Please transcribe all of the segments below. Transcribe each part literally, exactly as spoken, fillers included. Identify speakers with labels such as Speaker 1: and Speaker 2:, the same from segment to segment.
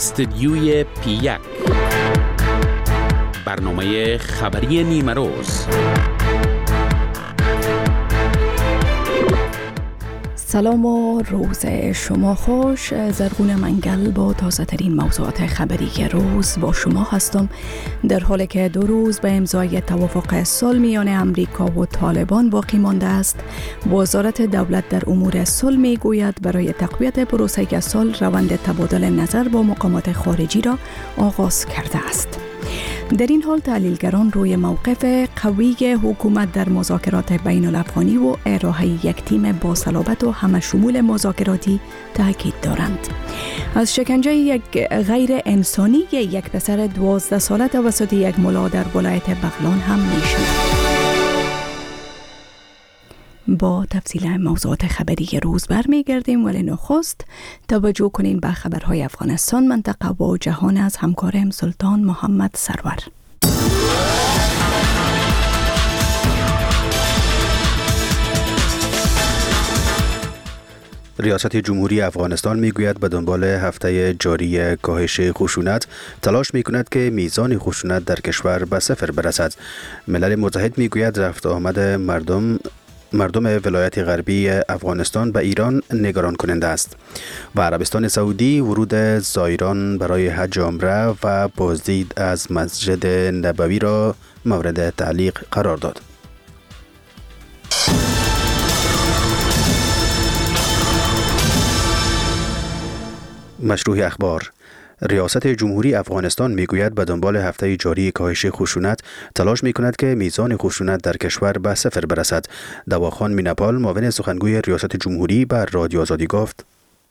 Speaker 1: استدیوی پی یک، برنامه خبری نیمه روز.
Speaker 2: سلام و روز شما خوش. زرغون منگل با تازه ترین موضوعات خبری روز با شما هستم، در حالی که دو روز به امضای توافق صلح میان امریکا و طالبان باقی مانده است. وزارت دولت در امور صلح میگوید برای تقویت پروسه صلح روند تبادل نظر با مقامات خارجی را آغاز کرده است. در این حال تحلیلگران روی موقف قوی حکومت در مذاکرات بین الافغانی و ارائه یک تیم با صلابت و همه شمول مذاکراتی تاکید دارند. از شکنجه یک غیر انسانی یک پسر دوازده ساله توسط یک ملا در ولایت بغلان هم میشنویم. با تفصیل موضوعات خبری روز برمیگردیم، ولی نخست توجه کنیم به خبرهای افغانستان، منطقه و جهان از همکارم سلطان محمد سرور.
Speaker 3: ریاست جمهوری افغانستان میگوید به دنبال هفته جاری کاهش خشونت تلاش میکند که میزان خشونت در کشور به صفر برسد. ملل متحد میگوید رفت آمد مردم مردم ولایت غربی افغانستان به ایران نگران کننده است و عربستان سعودی ورود زائران برای حج و عمره و بازدید از مسجد نبوی را مورد تعلیق قرار داد. مشروع اخبار. ریاست جمهوری افغانستان میگوید به دنبال هفته جاری کاهش خشونت تلاش میکند که میزان خشونت در کشور به صفر برسد. دواخان مینپال معاون سخنگوی ریاست جمهوری بر رادیو آزادی گفت: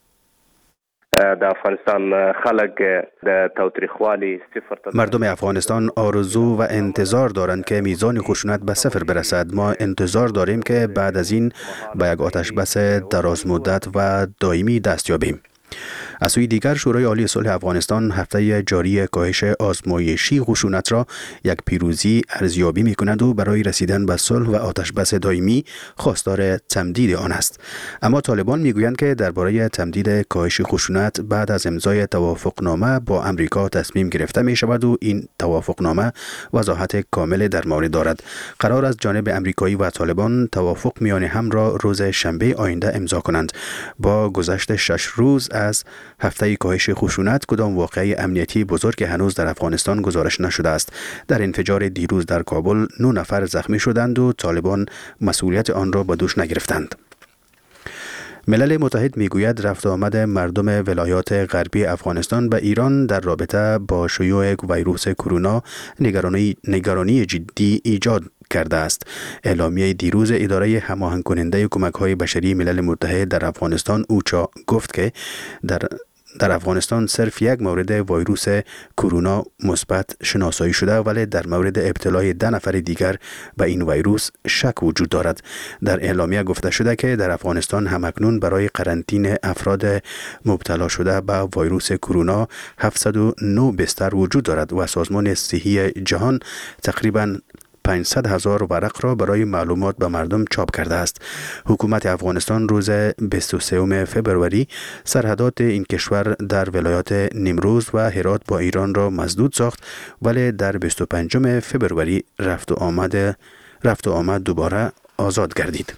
Speaker 4: د افغانستان خلک د تاوتریخوالي صفر.
Speaker 3: مردم افغانستان آرزو و انتظار دارند که میزان خشونت به صفر برسد. ما انتظار داریم که بعد از این به یک آتش بس دراز مدت و دائمی دست یابیم. از سوی دیگر شورای عالی صلح افغانستان هفته جاری کاهش آزمایشی خشونت را یک پیروزی ارزیابی می‌کند و برای رسیدن به صلح و آتش بس دائمی خواستار تمدید آن است. اما طالبان میگویند که درباره تمدید کاهش خشونت بعد از امضای توافقنامه با امریکا تصمیم گرفته می شود و این توافقنامه وضاحت کامل در مورد دارد. قرار است جانب امریکایی و طالبان توافق میان هم را روز شنبه آینده امضا کنند. با گذشت شش روز از هفته کاهش خشونت کدام واقعه امنیتی بزرگ هنوز در افغانستان گزارش نشده است. در انفجار دیروز در کابل نه نفر زخمی شدند و طالبان مسئولیت آن را به دوش نگرفتند. ملل متحد میگوید رفت آمد مردم ولایات غربی افغانستان به ایران در رابطه با شیوع ویروس کرونا نگرانی نگرانی جدی ایجاد کرده است. اعلامیه دیروز اداره هماهنگ کننده کمک‌های بشری ملل متحد در افغانستان اوچا گفت که در در افغانستان صرف یک مورد ویروس کرونا مثبت شناسایی شده، ولی در مورد ابتلای ده نفر دیگر به این ویروس شک وجود دارد. در اعلامیه گفته شده که در افغانستان همکنون برای قرنطینه افراد مبتلا شده به ویروس کرونا هفتصد و نه بستر وجود دارد و سازمان صحی جهان تقریباً پانصد هزار ورق را برای معلومات به مردم چاپ کرده است. حکومت افغانستان روز بیست و سوم فوریه سرحدات این کشور در ولایات نیمروز و هرات با ایران را مسدود ساخت، ولی در بیست و پنجم فوریه رفت و آمد رفت و آمد دوباره آزاد گردید.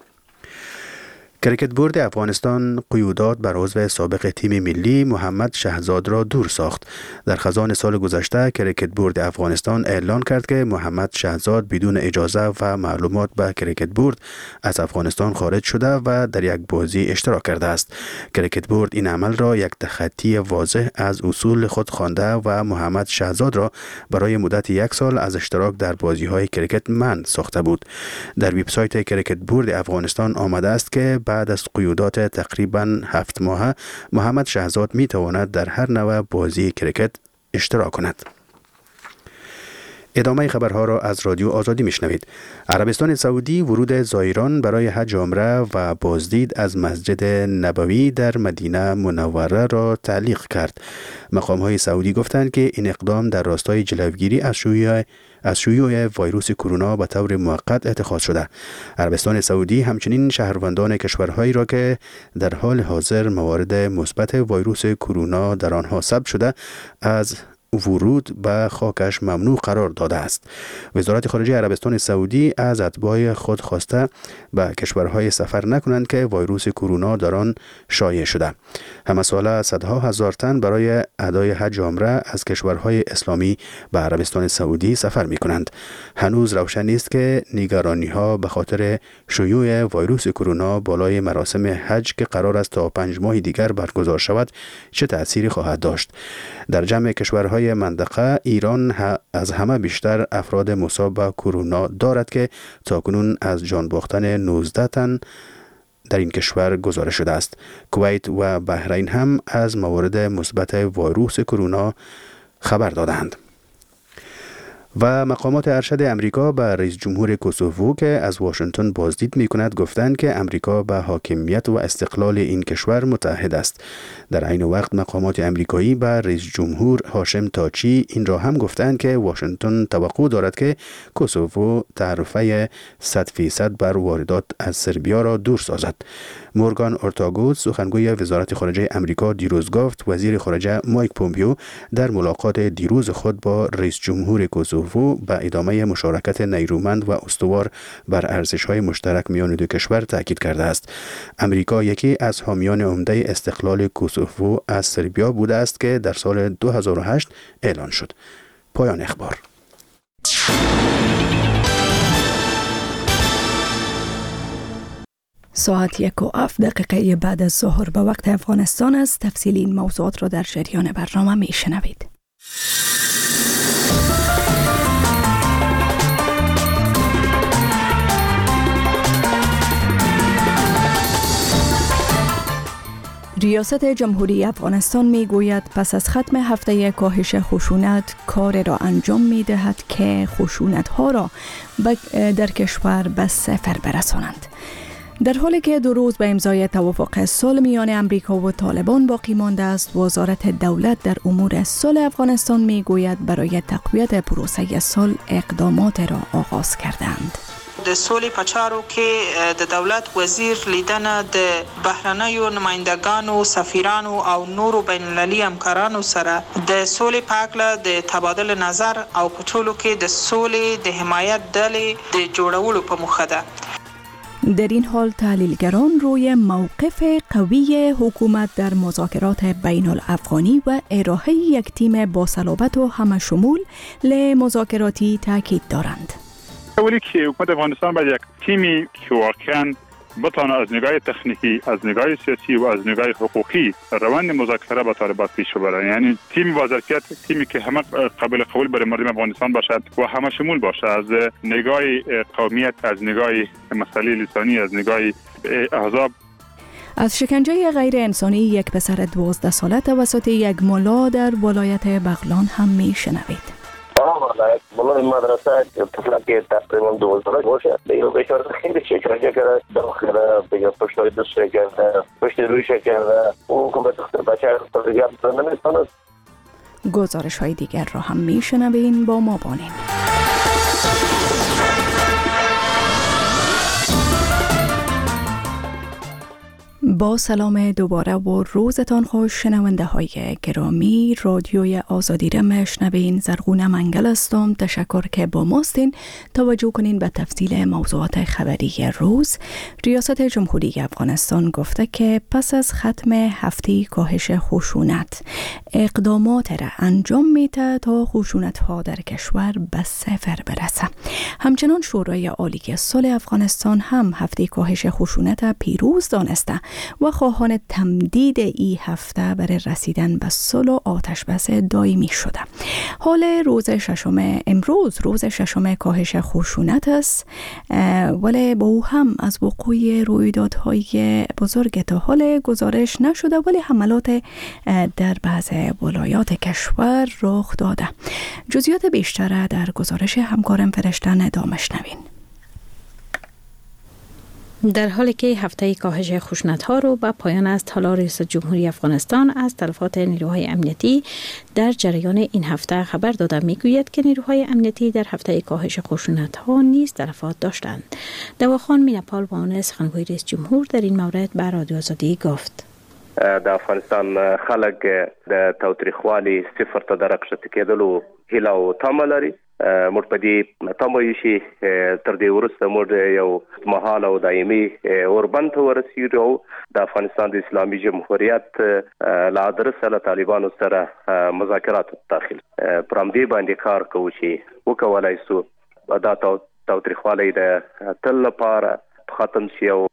Speaker 3: کرکت بورد افغانستان قیودات بر عضو سابق تیم ملی محمد شهزاد را دور ساخت. در خزان سال گذشته کرکت بورد افغانستان اعلان کرد که محمد شهزاد بدون اجازه و معلومات به کرکت بورد از افغانستان خارج شده و در یک بازی اشتراک کرده است. کرکت بورد این عمل را یک تخطی واضح از اصول خود خوانده و محمد شهزاد را برای مدت یک سال از اشتراک در بازی‌های کرکت منع ساخته بود. در وبسایت کرکت بورد افغانستان آمده است که بعد از قیودات تقریباً هفت ماهه محمد شهزاد می تواند در هر نوع بازی کرکت اشتراک کند. ادامه خبرها را از رادیو آزادی میشنوید. عربستان سعودی ورود زائران برای حج عمره و بازدید از مسجد نبوی در مدینه منوره را تعلیق کرد. مقام‌های سعودی گفتند که این اقدام در راستای جلوگیری از شیوع از شیوع ویروس کرونا به طور موقت اتخاذ شده. عربستان سعودی همچنین شهروندان کشورهایی را که در حال حاضر موارد مثبت ویروس کرونا در آنها ثبت شده از ورود به خاکش ممنوع قرار داده است. وزارت خارجه عربستان سعودی از اتباع خود خواسته به کشورهای سفر نکنند که ویروس کرونا در آن شایع شده. همه ساله صدها هزار تن برای ادای حج عمره از کشورهای اسلامی به عربستان سعودی سفر می کنند. هنوز روشن نیست که نگرانی‌ها به خاطر شیوع ویروس کرونا بالای مراسم حج که قرار است تا پنج ماه دیگر برگزار شود چه تأثیری خواهد داشت. در جمع کشورهای منطقه ایران از همه بیشتر افراد مصاب به کرونا دارد که تاکنون از جان باختن نوزده تن در این کشور گزارش شده است. کویت و بحرین هم از موارد مثبت ویروس کرونا خبر دادند. و مقامات ارشد امریکا به رئیس جمهور کوسوو که از واشنگتن بازدید می کند گفتند که امریکا به حاکمیت و استقلال این کشور متحد است. در عین وقت مقامات امریکایی به رئیس جمهور هاشم تاچی این را هم گفتند که واشنگتن توقع دارد که کوسوو تعرفه صد فیصد بر واردات از سربیا را دور سازد. مورگان اورتاگوس سخنگوی وزارت خارجه امریکا دیروز گفت وزیر خارجه مایک پومپیو در ملاقات دیروز خود با رئیس جمهور کوسوو به ادامه مشارکت نیرومند و استوار بر ارزش‌های مشترک میان دو کشور تاکید کرده است. امریکا یکی از حامیان عمده استقلال کوسوو از سربیا بوده است که در سال دو هزار و هشت اعلان شد. پایان اخبار.
Speaker 2: ساعت یک و هفت دقیقه بعد از ظهر به وقت افغانستان است. تفصیل این موضوعات را در جریان برنامه می شنوید. ریاست جمهوری افغانستان می گوید پس از ختم هفته کاهش خشونت کار را انجام می دهد که خشونت ها را در کشور به صفر برسانند. در حالی که دو روز به امضای توافق صلح میان امریکا و طالبان باقی مانده است، وزارت دولت در امور صلح افغانستان می گوید برای تقویت پروسه صلح اقدامات را آغاز کردند.
Speaker 5: د سولې په چارو کې د دولت وزیر لیدنه د بهرنیو نمایندګانو، سفیرانو او نورو بین المللي همکارانو سره د سولې په اړه د تبادل نظر او په ټولو کې د سولې د حمایت ډلې د جوړولو په موخه ده.
Speaker 2: در این حال تحلیلگران روی موقف قوی حکومت در مذاکرات بین الافغانی و ارائه یک تیم با صلابت و همشمول لمذاکراتی تاکید دارند.
Speaker 6: اولی که حکومت افغانستان باید یک تیمی که واقعاً بتونه از نگاه تکنیکی، از نگاه سیاسی و از نگاه حقوقی روند مذاکره با طالبان پیش ببره. یعنی تیم با ظرفیت، تیمی که همه قابل قبول برای مردم افغانستان باشد و همه شمول باشد، از نگاه قومیت، از نگاه مسئله لسانی، از نگاه احزاب.
Speaker 2: از شکنجه غیر انسانی یک پسر دوازده ساله توسط یک ملا در ولایت بغلان هم می شنوید.
Speaker 7: ولایت مولای مدرسه طفل که تقریبا دوازده ساله باشه دیگه بیچاره خیلی شکنجه کرده، داخل دیگه پشت روی دست کرده، پشت رویش کرده، اون که به دختر بچه تا دیگه نمیتونه.
Speaker 2: گزارش های دیگر را هم میشنوین، با ما بانین. با سلام دوباره و روزتان خوش شنونده های گرامی. رادیوی آزادی را میشنوین. زرغونه منگل هستم. تشکر که با ماستین. توجه کنین به تفصیل موضوعات خبری روز. ریاست جمهوری افغانستان گفته که پس از ختم هفته کاهش خشونت اقدامات را انجام میده تا خشونت ها در کشور به صفر برسه. همچنان شورای عالی صلح افغانستان هم هفته کاهش خشونت پیروز دانسته و خواهان تمدید این هفته برای رسیدن به صلح و آتش بس دائمی شده. حال روز ششم امروز روز ششم کاهش خشونت است، ولی با او هم از وقوع رویدادهای بزرگ تا حال گزارش نشده، ولی حملات در بعض ولایات کشور رخ داده. جزئیات بیشتر در گزارش همکارم فرشته دامش نوین.
Speaker 8: در حالی که هفته کاهش خشونت‌ها رو به پایان است، حالا رئیس جمهوری افغانستان از تلفات نیروهای امنیتی در جریان این هفته خبر داده. میگوید که نیروهای امنیتی در هفته کاهش خشونت‌ها نیز تلفات داشتند. دواخان مینپال با عنوان سخنگوی رئیس جمهور در این مورد به رادیو آزادی گفت:
Speaker 4: د افغانستان خلک د تاوتریخوالي صفر ته د راښکته کېدلو هیله او تمه لري. موږ په دې تمه یو شي تر دې وروسته موږ یو مهاله او دایمي اوربند ته ورسېږو او د افغانستان د اسلامي جمهوریت له ادرسه له طالبانو سره مذاکرات داخل پر همدې باندې کار کوو چې وکولای سو دا تاوتریخوالي د تل لپاره ختم شي. او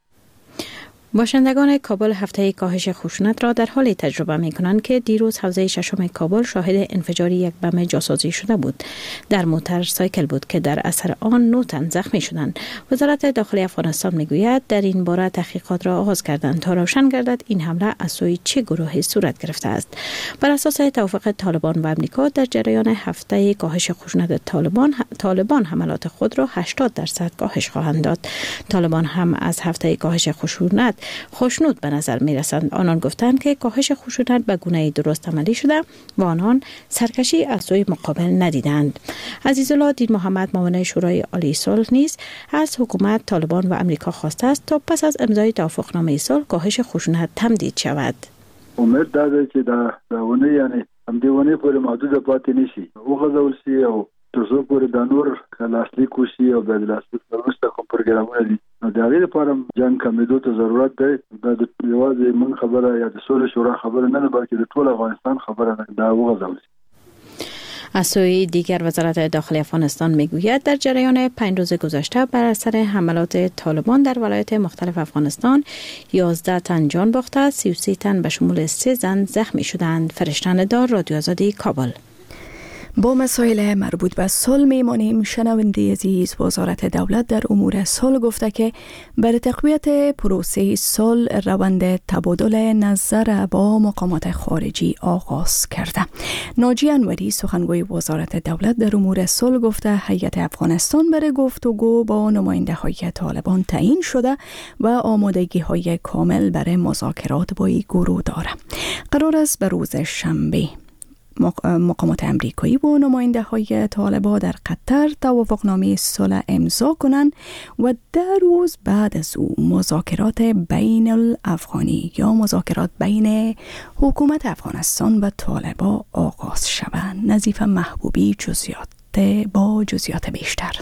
Speaker 8: باشندگان کابل هفته کاهش خشونت را در حالی تجربه می کنند که دیروز حوزه ششم کابل شاهد انفجاری یک بم جاسازی شده بود. در موتر سایکل بود که در اثر آن نه تن زخمی شدند. وزارت داخلی افغانستان می گوید در این باره تحقیقات را آغاز کردند تا روشن گردد این حمله از سوی چه گروهی صورت گرفته است. بر اساس توافق طالبان و امریکا در جریان هفته کاهش خشونت طالبان طالبان حملات خود را هشتاد درصد کاهش خواهند داد. طالبان هم از هفته کاهش خشونت خوشنود به نظر می رسند. آنان گفتند که کاهش خشونت به گونه درست عملی شده و آنان سرکشی از سوی مقابل ندیدند. عزیزالله دین محمد معاون شورای عالی صلح نیز از حکومت طالبان و امریکا خواسته است تا پس از امضای توافقنامه صلح کاهش خشونت تمدید شود.
Speaker 9: امید داده چې دا داونه یعنی هم دیونه پر محدود پاتې نشي او غوښول شي او تر څو پورې د نور لاسلیک وشي او د لاسلیک وروسته کوم پروګرامونه دي نو د هغې لپاره جنګ کمیدو ته ضرورت دی. دا د یوازې من خبره یا د سولې شورا خبره نه ده بلکې د ټول افغانستان خبره ده. دا وغځول شي.
Speaker 8: از سوی دیگر وزارت داخلی افغانستان میگوید در جریان پنج روز گذشته بر اثر حملات طالبان در ولایات مختلف افغانستان یازده تن جان باخته، سی و سه تن به شمول سه زن زخمی شدند. فرشته دار، رادیو آزادی، کابل.
Speaker 2: با مسائل مربوط به صلح میمانیم. شنونده عزیز، وزارت دولت در امور صلح گفته که برای تقویت پروسه صلح روند تبادل نظر با مقامات خارجی آغاز کرده. ناجی انوری سخنگوی وزارت دولت در امور صلح گفته هیئت افغانستان برای گفتگو با نماینده های طالبان تعیین شده و آمادگی های کامل برای مذاکرات با این گروه داره. قرار است به روز شنبه مقامات امریکایی و نماینده های طالبان در قطر توافقنامه صلح امضا کنند و در روز بعد از او مذاکرات بین الافغانی یا مذاکرات بین حکومت افغانستان و طالبان آغاز شود. نظیف محبوبی جزئیات با جزئیات بیشتر.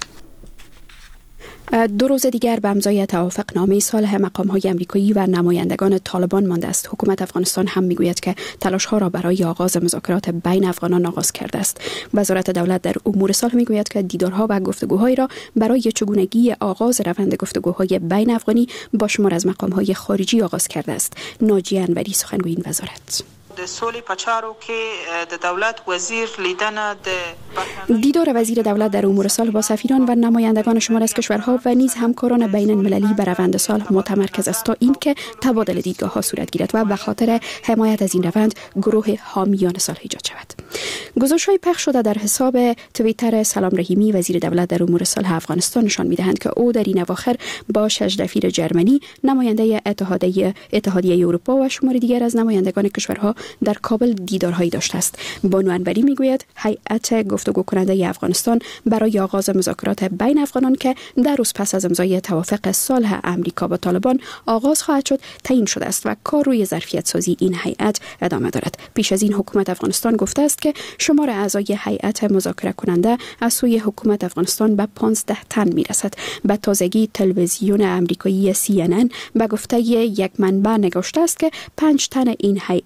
Speaker 10: دو روز دیگر به امضای توافقنامه صلح مقام‌های آمریکایی و نمایندگان طالبان مانده است. حکومت افغانستان هم میگوید که تلاش‌ها را برای آغاز مذاکرات بین افغانان آغاز کرده است. وزارت دولت در امور صلح میگوید که دیدارها و گفتگوهایی را برای چگونگی آغاز روند گفتگوهای بین افغانی با شمار از مقام‌های خارجی آغاز کرده است. ناجی انوری سخنگوی این وزارت:
Speaker 5: د سولې په چارو کې د دولت وزیر لیدنه د
Speaker 10: دیدار وزیر دولت در امور صلح با سفیران و نمایندگان شمار از کشورها و نیز همکاران بین المللی بر روند صلح متمرکز است تا اینکه تبادل دیدگاه‌ها صورت گیرد و به خاطر حمایت از این روند گروه حامیان صلح ایجاد شود. گزارش‌های پخش شده در حساب توییتر سلام رحیمی وزیر دولت در امور صلح افغانستان نشان می‌دهند که او در این اواخر با ششدفیر جرمنی، نماینده اتحادیه اتحادیه اروپا و شمار دیگر از نمایندگان کشورها در کابل دیدارهایی داشته است. بانو انوری میگوید هیئت گفتگو کننده افغانستان برای آغاز مذاکرات بین افغانان که در روز پس از امضای توافق صلح امریکا با طالبان آغاز خواهد شد تعیین شده است و کار روی ظرفیت سازی این هیئت ادامه دارد. پیش از این حکومت افغانستان گفته است که شمار اعضای هیئت مذاکره کننده از سوی حکومت افغانستان به پانزده تن میرسد. به تازگی تلویزیون امریکایی سی ان ان به گفته یک منبع نگاشته است که پنج تن این هیئت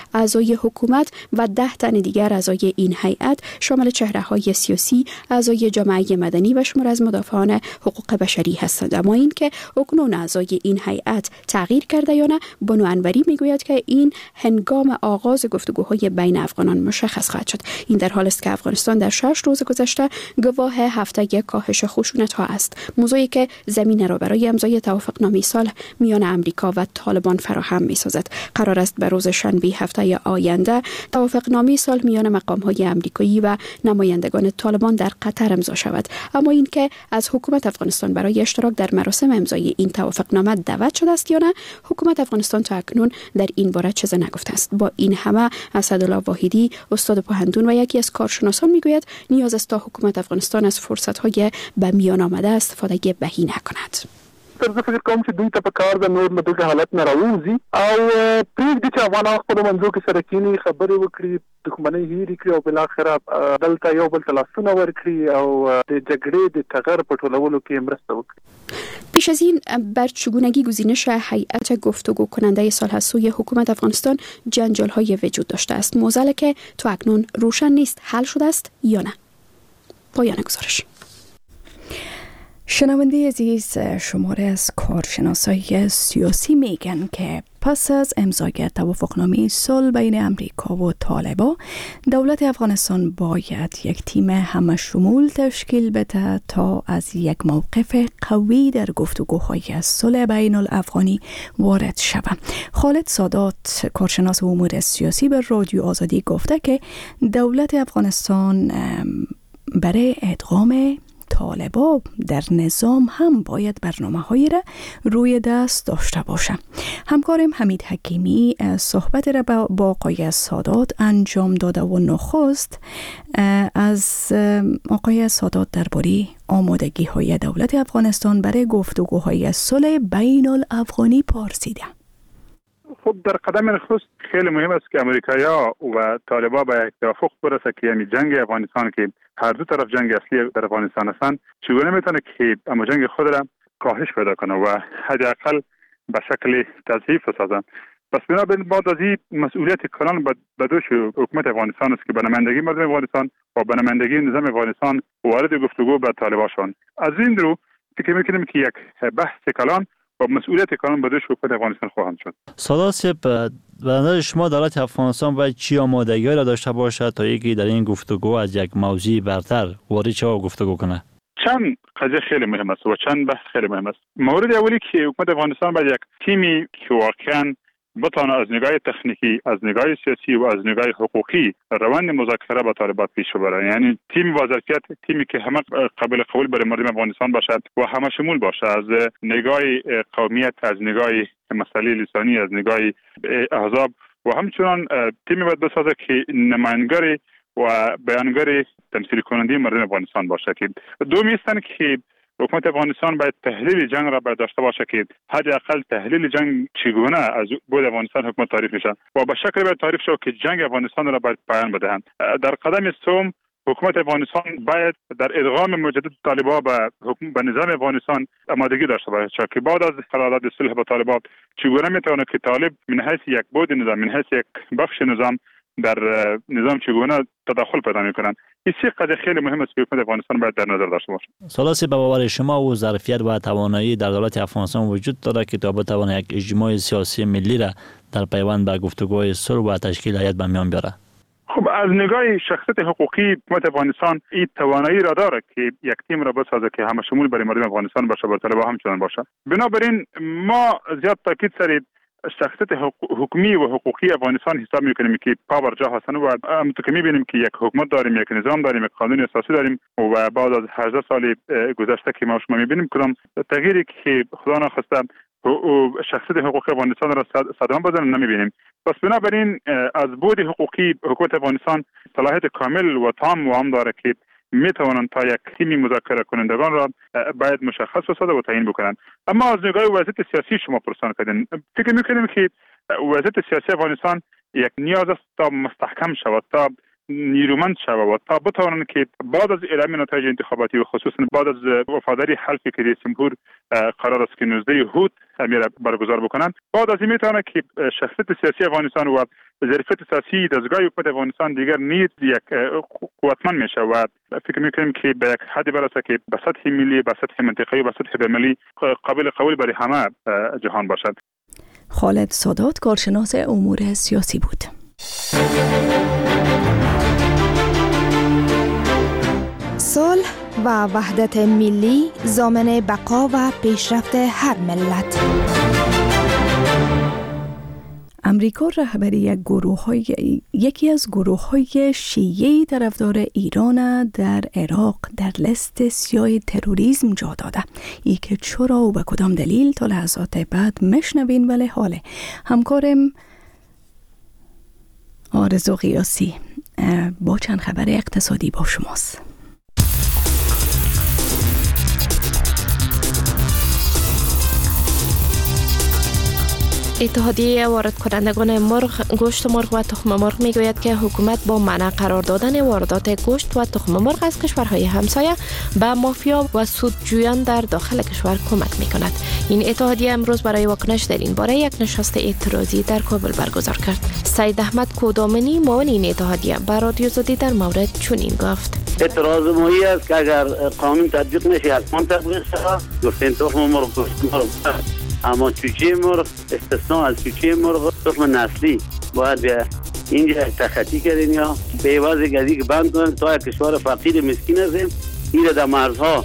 Speaker 10: اعضای حکومت و ده تن دیگر اعضای این هیئت شامل چهره‌های سیاسی، اعضای جامعه مدنی و شمار از مدافعان حقوق بشری هستند. اما این که اکنون اعضای این هیئت تغییر کرده یا نه، بانو انوری میگوید که این هنگام آغاز گفتگوهای بین افغانان مشخص خواهد شد. این در حالی است که افغانستان در شش روز گذشته گواه هفته کاهش خشونت ها است، موضوعی که زمینه را برای امضای توافقنامه صلح میان امریکا و طالبان فراهم می‌سازد. قرار است به روز شنبه هفته آینده توافقنامه صلح میان مقام‌های امریکایی و نمایندگان طالبان در قطر امضا شود. اما این که از حکومت افغانستان برای اشتراک در مراسم امضای این توافقنامه دعوت شده است یا نه، حکومت افغانستان تا اکنون در این باره چیزی نگفته است. با این همه اسدالله واحدی، استاد پوهنتون و یکی از کارشناسان میگوید نیاز است تا حکومت افغانستان از فرصت‌های به میان آمده استفاده بهینه کند.
Speaker 11: تر زه فکر کوم چې دوی ته په کار د نور له دغه حالت نه راووځي او پرېږدي چې افغانان خپلو منځو کې سره کښېني، خبرې وکړي، دښمنۍ هېرې کړي او بالاخره دلته یو بل ته لاسونه ورکړي او د جګړې د ټغر په ټولولو کې مرسته وکړي.
Speaker 10: پیش از این بر چگونگی گزینش هیئت گفتگو کننده صلح از سوی حکومت افغانستان جنجال‌های وجود داشته است. موضوعی که تا اکنون روشن نیست حل شده است یا نه. پایان گزارش.
Speaker 2: شنونده عزیز، شماره از کارشناسای سیاسی میگن که پس از امضای توافقنامه صلح بین امریکا و طالبان، دولت افغانستان باید یک تیم همشمول تشکیل بده تا از یک موقف قوی در گفتگوهای صلح بین الافغانی وارد شود. خالد سادات، کارشناس امور سیاسی، به رادیو آزادی گفته که دولت افغانستان برای ادغام طالبان در نظام هم باید برنامه‌هایی را روی دست داشته باشه. همکارم حمید حکیمی صحبت را با آقای سادات انجام داده و نخست از آقای سادات درباره آمادگی‌های دولت افغانستان برای گفتگوهای صلح بین الافغانی پرسیده.
Speaker 6: خب در قدم نخست خیلی مهم است که امریکایی‌ها و طالبان به یک توافق برسه که یعنی جنگ افغانستان که هر دو طرف جنگ اصلی در افغانستان هستند چگونه میتونه که اما جنگ خود را کاهش پیدا کنه و حداقل به شکل تضعیف بسازه. پس بنابراین بعد از این مسئولیت کلان به دوش حکومت افغانستان است که به نمایندگی مردم افغانستان و به نمایندگی نظام افغانستان وارد گفتگو با طالبان شوند. از این رو فکر میکنیم که یک بحث کلان و مسئولیت کلان به دوش حکومت افغانستان خواهند شد.
Speaker 12: سادات صاحب، به نظر شما دولت افغانستان باید چی آمادگی را داشته باشد تا اینکه در این گفتگو از یک موضوع برتر وارد شود و گفتگو کنه؟
Speaker 6: چند قضیه خیلی مهم است و چند بحث خیلی مهم است. مورد اولی که حکومت افغانستان باید یک تیمی که واقعا بتونه از نگاه تکنیکی، از نگاه سیاسی و از نگاه حقوقی روند مذاکره با طالبان پیش ببره. یعنی تیم با ظرفیت، تیمی که همه قابل قبول برای مردم افغانستان باشد و همه شمول باشه، از نگاه قومیت، از نگاه مسئله لسانی، از نگاه احزاب و همچنان تیمی باید بسازه که نماینگر و بیانگر تمثیل کننده مردم افغانستان باشه. که دومی است که حکومت افغانستان باید تحلیل جنگ را باید داشته باشه که حداقل تحلیل جنگ چگونه از بود افغانستان حکومت تعریف میشه و به شکلی باید تعریف شود که جنگ افغانستان را باید پایان بدهند. در قدم سوم حکومت افغانستان باید در ادغام مجدد طالبان به حکومت به نظام افغانستان آمادگی داشته باشه که بعد از قرارداد صلح با طالبان چگونه میتونه که طالب من حیث یک بود نظام، من حیث یک بخش نظام در نظام چگونه تداخل پیدا میکنن. این سه قضیه خیلی مهم است که حکومت افغانستان باید در نظر داشته باشه.
Speaker 12: سالسی به باور شما و ظرفیت و توانایی در دولت افغانستان وجود دارد که تا بتواند یک اجماع سیاسی ملی را در پیوند به گفتگوهای صلح و تشکیل هیئت به میان بیاره؟
Speaker 6: خب از نگاه شخصیت حقوقی حکومت افغانستان این توانایی را داره که یک تیم را بسازه که همه شمول برای مردم افغانستان باشه، بر طالبان همچنان باشه. بنابراین ما زیاد تاکید سر شخصیت حکومی و حقوقی افغانستان حساب میکنیم که پاور جا هستن و همونطور که میبینیم که یک حکومت داریم، یک نظام داریم، یک قانون اساسی داریم و بعد از هجده سال گذشته که ما شما میبینیم کدام تغییری که خدا نخواسته شخصیت حقوقی افغانستان را صدام بزنه نمیبینیم. پس بنابراین از بود حقوقی حکومت افغانستان صلاحیت کامل و تام و هم داره که میتوانند تا یک تیمی مذاکره کنندگان را باید مشخص بسازه و تعیین بکنند. اما از نگاه وضعیت سیاسی شما پرسان کردین، فکر میکنیم که وضعیت سیاسی افغانستان یک نیاز است تا مستحکم شود، تا نیرومند شود و تا بتوانند که بعد از اعلام نتایج انتخاباتی و خصوصا بعد از وفاداری حلف که رئیس جمهور قرار است که نوزده هود امیر برگزار بکنند، بعد از این میتونه که شخصیت سیاسی افغانستان و ظرفیت سیاسی دستگاه حکومت افغانستان دیگر نیز یک قوتمند میشه و فکر میکنیم که به یک حدی برسه که به سطح ملی، به سطح منطقه‌ای و به سطح بین‌المللی قابل قبول برای همه جهان باشد.
Speaker 2: خالد سادات کارشناس امور سیاسی بود.
Speaker 13: صلح و وحدت ملی ضامن بقا و پیشرفت هر ملت.
Speaker 2: امریکا رهبری یک گروه های یکی از گروه های شیعه طرفدار ایران در عراق در لیست سیاه تروریسم جا داده. ای که چرا و به کدام دلیل تا لحظات بعد مشنوین، ولی حاله همکارم آرزو قیاسی با چند خبر اقتصادی با شماست.
Speaker 14: اتحادیه وارد کنندگان مرغ، گوشت مرغ و تخم مرغ میگوید که حکومت با منع قرار دادن واردات گوشت و تخم مرغ از کشورهای همسایه به مافیا و سودجویان در داخل کشور کمک میکند. این اتحادیه امروز برای واکنش در این باره یک نشست اعتراضی در کابل برگزار کرد. سید احمد کودامنی معاون این اتحادیه به رادیو زدی در مورد چنین گفت:
Speaker 15: اعتراض ما است که اگر قانون تطبیق نشه حتما تطبیق شود. گفتن تخم مرغ، گوشت مرغ، اما چوچه مرغ استثناء از چوچه مرغ تخم نسلی باید به اینجا تخطی کردن یا به عوض گزی که بند کنن تا کشور فقیر مسکین هستیم این را در مرزها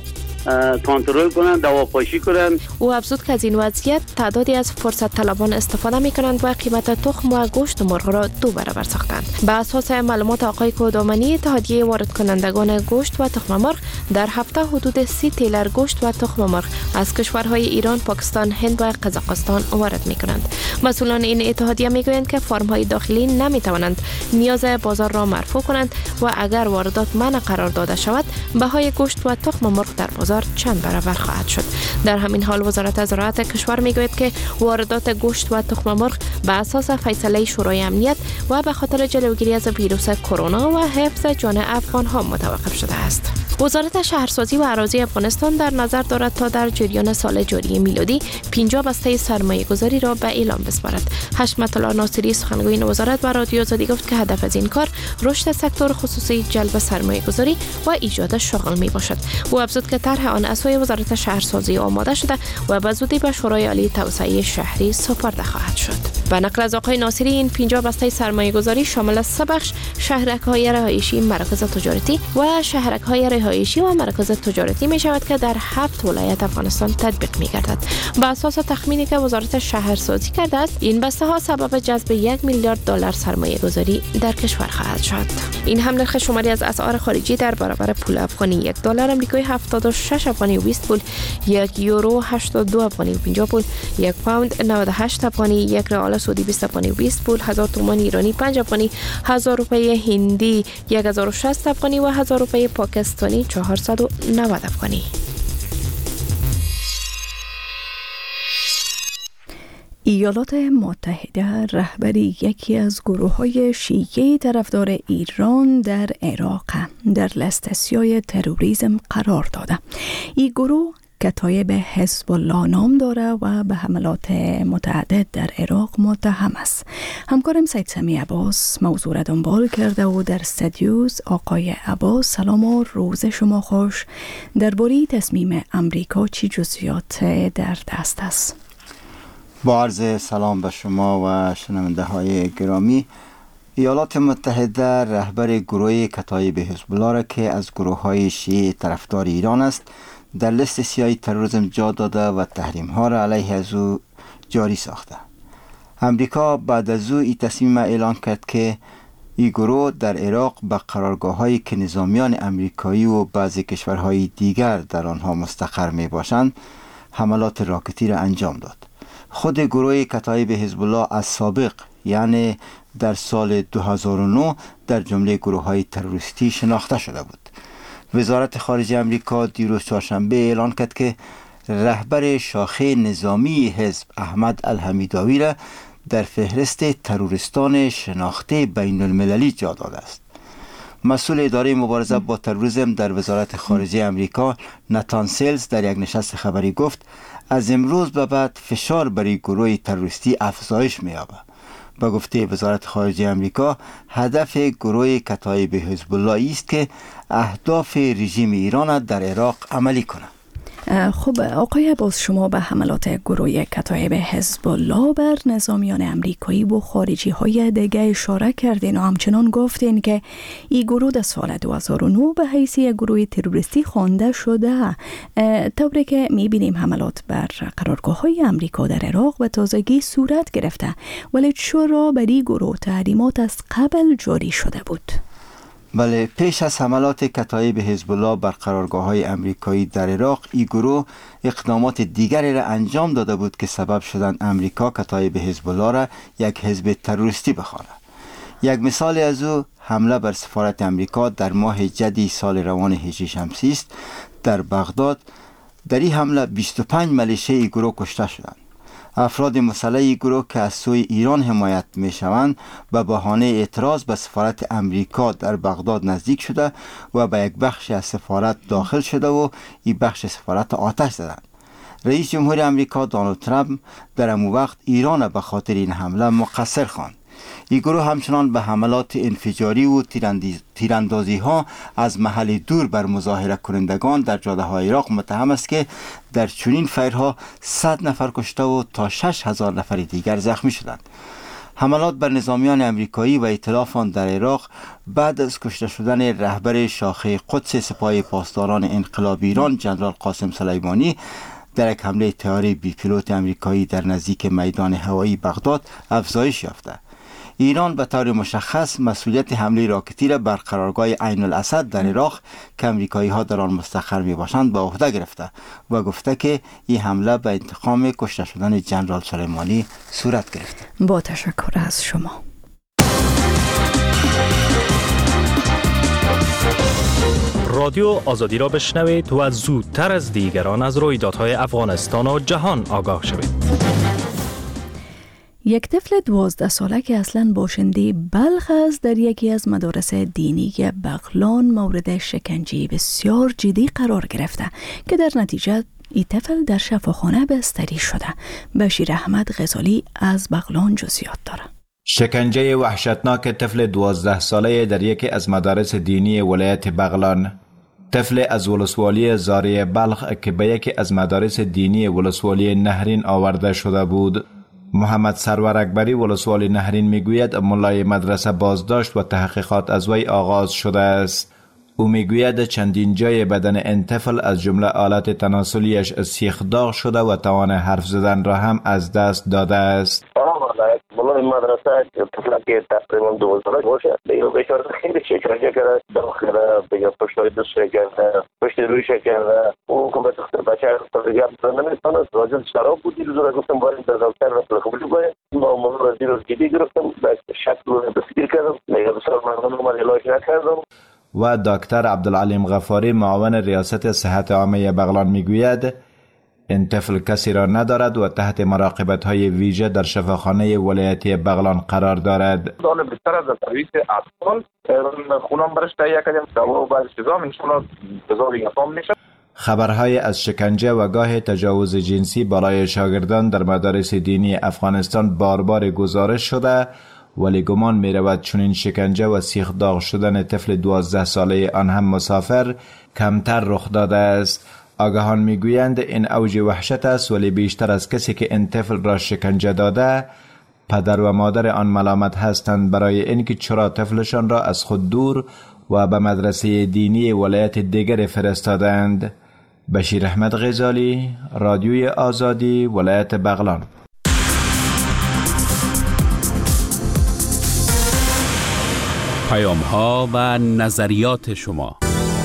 Speaker 15: کنترل کنند، دواپاشی کنند.
Speaker 14: او افزود که از این وضعیت تعدادی از فرصت طلبان استفاده می کنند و قیمت تخم و گوشت مرغ را دو برابر ساختند. به اساس معلومات آقای کودامنی، اتحادیه وارد کنندگان گوشت و تخم مرغ در هفته حدود سی تیلر گوشت و تخم مرغ از کشورهای ایران، پاکستان، هند و قزاقستان وارد می کنند. مسئولان این اتحادیه می گویند که فرم‌های داخلی نمی توانند نیاز بازار را مرفوع کنند و اگر واردات منع قرار داده شود، بهای گوشت و تخم مرغ در بازار چند برابر خواهد شد. در همین حال وزارت زراعت کشور میگوید که واردات گوشت و تخم مرغ به اساس فیصله شورای امنیت و به خاطر جلوگیری از ویروس کرونا و حفظ جان افغان ها متوقف شده است. وزارت شهرسازی و اراضی افغانستان در نظر دارد تا در جریان سال جاری میلادی پنجاه بسته سرمایه گذاری را به اعلام بسپارد. حشمت الله ناصری سخنگوی این وزارت به رادیو زدی گفت که هدف از این کار رشد سکتور خصوصی، جلب سرمایه گذاری و ایجاد شغل می باشد. او افزود که طرح آن از سوی وزارت شهرسازی آماده شده و به زودی به شورای عالی توسعه شهری سپرده خواهد شد. به نقل از آقای ناصری، این پنجاه بسته سرمایه گذاری شامل سه بخش شهرک‌های رهایشی، مراکز تجارتی و شهرک‌های رهایشی و مراکز تجارتی می شود که در هفت ولایت افغانستان تطبیق می گردد. به اساس تخمینی که وزارت شهرسازی کرده است، این بسته ها سبب جذب یک میلیارد دلار سرمایه گذاری در کشور خواهد شد. این هم نرخ شماری از اسعار خارجی در برابر پول افغانی: یک دلار آمریکایی هفتاد و شش افغانی و بیست پول، یک یورو هشتاد و دو افغانی و پنجاه پول، یک پوند نود و هشت افغانی، یک ریال سعودی بیست افغانی و بیست پول، هزار تومان ایرانی پنج افغانی، هزار روپیه هندی یک هزار و شصت افغانی و هزار روپیه پاکستانی چهارصد و نود افغانی.
Speaker 2: ایالات متحده رهبری یکی از گروه‌های شیعه طرفدار ایران در عراق در لیست سیاه تروریسم قرار داده. این گروه کتایب حزب الله نام داره و به حملات متعدد در عراق متهم است. همکارم سید سمی عباس موضوع را دنبال کرده و در استودیوز. آقای عباس سلام و روز شما خوش. درباره تصمیم امریکا چی جزئیات در دست است؟
Speaker 16: با عرض سلام به شما و شنونده های گرامی، ایالات متحده رهبر گروه کتایب حزب الله را که از گروه های شیعه طرفدار ایران است در لیست سیاه تروریسم جا داده و تحریم ها را علیه از او جاری ساخته. امریکا بعد از او این تصمیم اعلان کرد که این گروه در عراق به قرارگاه هایی که نظامیان امریکایی و بعضی کشورهای دیگر در آنها مستقر می باشند حملات راکتی را انجام داد. خود گروه کتایب حزب الله از سابق، یعنی در سال دو هزار و نه، در جمله گروه های تروریستی شناخته شده بود. وزارت خارجه امریکا دیروز چهارشنبه اعلان کرد که رهبر شاخه نظامی حزب احمد الحمیداوی را در فهرست تروریستان شناخته بین المللی جا داده است. مسئول اداره مبارزه با تروریسم در وزارت خارجه امریکا ناتان سیلز در یک نشست خبری گفت از امروز به بعد فشار بر گروه تروریستی افزایش می‌یابد. به گفته وزارت خارجه امریکا هدف گروه کتایب حزب الله است که اهداف رژیم ایران در عراق عملی کند.
Speaker 2: خب آقای عباس، شما به حملات گروه کتایب حزب الله بر نظامیان امریکایی و خارجی های دیگه اشاره کردین و همچنان گفتین که این گروه در سال دو هزار و نه به حیث گروه تروریستی خوانده شده، طوری که میبینیم حملات بر قرارگاه های امریکا در عراق و تازگی صورت گرفته، ولی چرا بر این گروه تحریمات از قبل جاری شده بود؟
Speaker 16: بله، پیش از حملات کتایب حزب الله بر قرارگاه‌های امریکایی در عراق، این گروه اقدامات دیگری را انجام داده بود که سبب شدند امریکا کتایب حزب الله را یک حزب تروریستی بخواند. یک مثال از او حمله بر سفارت امریکا در ماه جدی سال روان هجری شمسی است. در بغداد در این حمله بیست و پنج ملیشه این گروه کشته شدند. افراد مسلح گروه که از سوی ایران حمایت می شوند به بهانه اعتراض به سفارت امریکا در بغداد نزدیک شده و به یک بخش از سفارت داخل شده و این بخش سفارت آتش زدند. رئیس جمهور امریکا دونالد ترامپ در آن وقت ایران به خاطر این حمله مقصر خواند. این گروه همچنان به حملات انفجاری و تیراندازی ها از محل دور بر مظاهره کنندگان در جاده های عراق متهم است که در چنین فیرها صد نفر کشته و تا شش هزار نفر دیگر زخمی شدند. حملات بر نظامیان امریکایی و ائتلاف آن در عراق بعد از کشته شدن رهبر شاخه قدس سپاه پاسداران انقلاب ایران جنرال قاسم سلیمانی در یک حمله طیاره بی پیلوت امریکایی در نزدیک میدان هوایی بغداد افزایش یافته. ایران به طور مشخص مسئولیت حمله راکتی را بر قرارگاه عین الاسد در عراق که امریکایی ها در آن مستقر می باشند به عهده گرفته و گفته که این حمله به انتقام کشته شدن جنرال سلیمانی صورت گرفته.
Speaker 2: با تشکر از شما.
Speaker 17: رادیو آزادی را بشنوید و زودتر از دیگران از رویدادهای افغانستان و جهان آگاه شوید.
Speaker 2: یک طفل دوازده ساله که اصلاً باشنده بلخ است در یکی از مدارس دینی بغلان مورد شکنجه بسیار جدی قرار گرفته که در نتیجه این طفل در شفاخانه بستری شده. بشیر احمد غزالی از بغلان جزئیات داره.
Speaker 18: شکنجه وحشتناک طفل دوازده ساله در یکی از مدارس دینی ولایت بغلان. طفل از ولسوالی زاریه بلخ که به یکی از مدارس دینی ولسوالی نهرین آورده شده بود. محمد سرور اکبری ولسوالی نهرین میگوید ملای مدرسه بازداشت و تحقیقات از وی آغاز شده است. او میگوید چندین جای بدن این طفل از جمله آلت تناسلیش سیخ داغ شده و توان حرف زدن را هم از دست داده است.
Speaker 7: ملای مدرسه طفل که تقریبا دو ساله باشه دیگه بیچاره خیلی شکنجه کرده، داخل دیگه پشتای دست کرده، پشت رویش کرده. اون که به تخت بچه تقریبا نمیتونه راجل شراب بود. دیروز را گفتم باید در دفتر رسل خبری باید ما موضوع را دیروز جدی گرفتم به شکل رو دستگیر کردم. دیگه بسیار مردم رو من علاج نکردم.
Speaker 18: و دکتر عبدالعلیم غفاری معاون ریاست صحت عامه بغلان میگوید این طفل کسی را ندارد و تحت مراقبت های ویژه در شفاخانه ولایتی بغلان قرار دارد.
Speaker 19: دانه بهتر از سرویس اطفال خونم برش تهیه کردیم دوا و بعض چیزا ان شاء الله بزار یافام میشه.
Speaker 18: خبرهای از شکنجه و گاه تجاوز جنسی بالای شاگردان در مدارس دینی افغانستان بار بار گزارش شده، ولی گمان می رود چنین شکنجه و سیخ داغ شدن طفل دوازده ساله آن هم مسافر کمتر رخ داده است. آگاهان میگویند این اوج وحشت است، ولی بیشتر از کسی که این طفل را شکنجه داده پدر و مادر آن ملامت هستند برای اینکه چرا طفلشان را از خود دور و به مدرسه دینی ولایت دیگر فرستادند. بشیر احمد غزالی، رادیوی آزادی، ولایت بغلان.
Speaker 1: پیام ها و نظریات شما.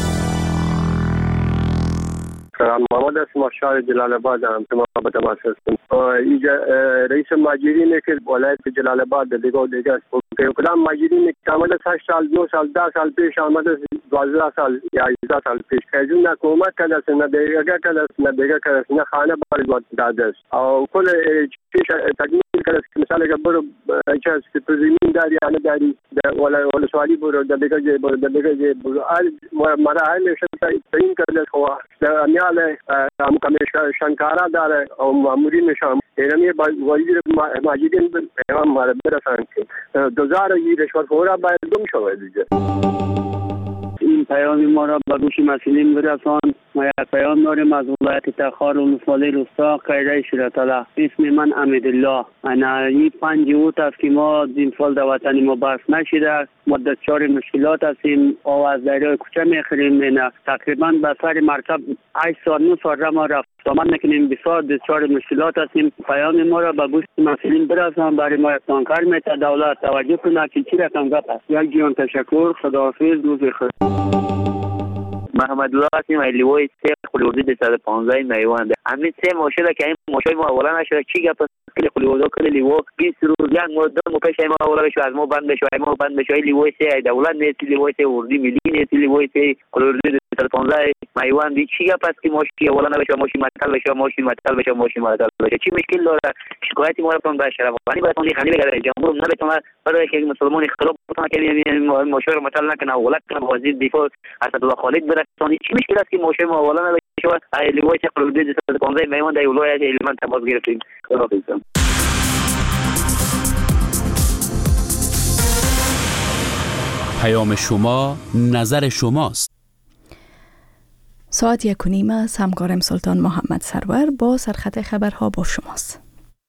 Speaker 20: سلام، محمد اسم شهر جلال آباد هم شما به تماس هستم. اینجا رئیس ماجرینه که ولایت جلال آباد دیگه دیگه که کدام مجیدین کامل هشت سال نه سال ده سال پیش آمده دوازده سال یا هجده سال پیش که نه حکومت کلاس نه دیگه کلاس نه دیگه کلاس نه خانه باید داده است او کل چیش تکمیل کلاس مثلا که برو چیز که تو زمین داری یا نداری ولا ولا سوالی برو در دیگه جای برو در دیگه جای برو آل مراحل تعیین کلاس هو امیال مکمل شنکارا داره او مامورین شام اینمی وزیر ماجدین پیغام ماره برسان که دوزار یی رشوت خورا باید گم شود دیگه.
Speaker 15: این پیام ما را به گوش مسئولین برسان. ما یک پیام داریم از ولایت تخار و ولسوالی روستا قیره شیراتلا. اسم من امیدالله. انا این پنج اوت است که ما این سال در وطن ما بحث نشده. ما دچار مشکلات هستیم. آواز دریای کوچه میخوریم. تقریبا به سر مرکب هشت سال نه سال را ما رفت آمد نکنیم. بسیار دچار مشکلات هستیم. پیام ما را به گوش مسئولین برسان. برای ما یک تانکر میته دولت توجه کنه که چی رقم گپ است. یک جان تشکر. خداحافظ. روز بخیر.
Speaker 21: محمد الله هستیم ایلیوی سه خلیوزی دویست و پانزده میوانده. همین سه ماشله که این ماشای ما اولا نشده چی گپ است که خلیوزا کلی لیو بیست روز یک مدت مو پیش ما اولا بشو از ما بند بشو ما بند بشو ایلیوی سه دولت نیست ایلیوی سه وردی ملی نیست ایلیوی سه خلیوزی دویست و پانزده میوانده چی گپ است که ماشی اولا نبشو ماشی متل بشو ماشی متل بشو ماشی متل بشو چی مشکل داره شکایتی ما را پون به شرف وانی باید اون خلی بگیره جمهور نه بتونه برای که مسلمان اختلاف بتونه که ماشای رو متل نکنه اولت کنه وزیر دفاع اسدالله خالد بره ثانی چی مشکل است که ماشای ما اولا نبشو ایلیوی سه خلیوزی دویست و پانزده میوانده ولایت هلمند تماس گرفتیم. خداحافظ.
Speaker 1: پیام شما نظر شماست.
Speaker 2: ساعت یک و نیم است. همکارم سلطان محمد سرور با سرخط خبرها با شماست.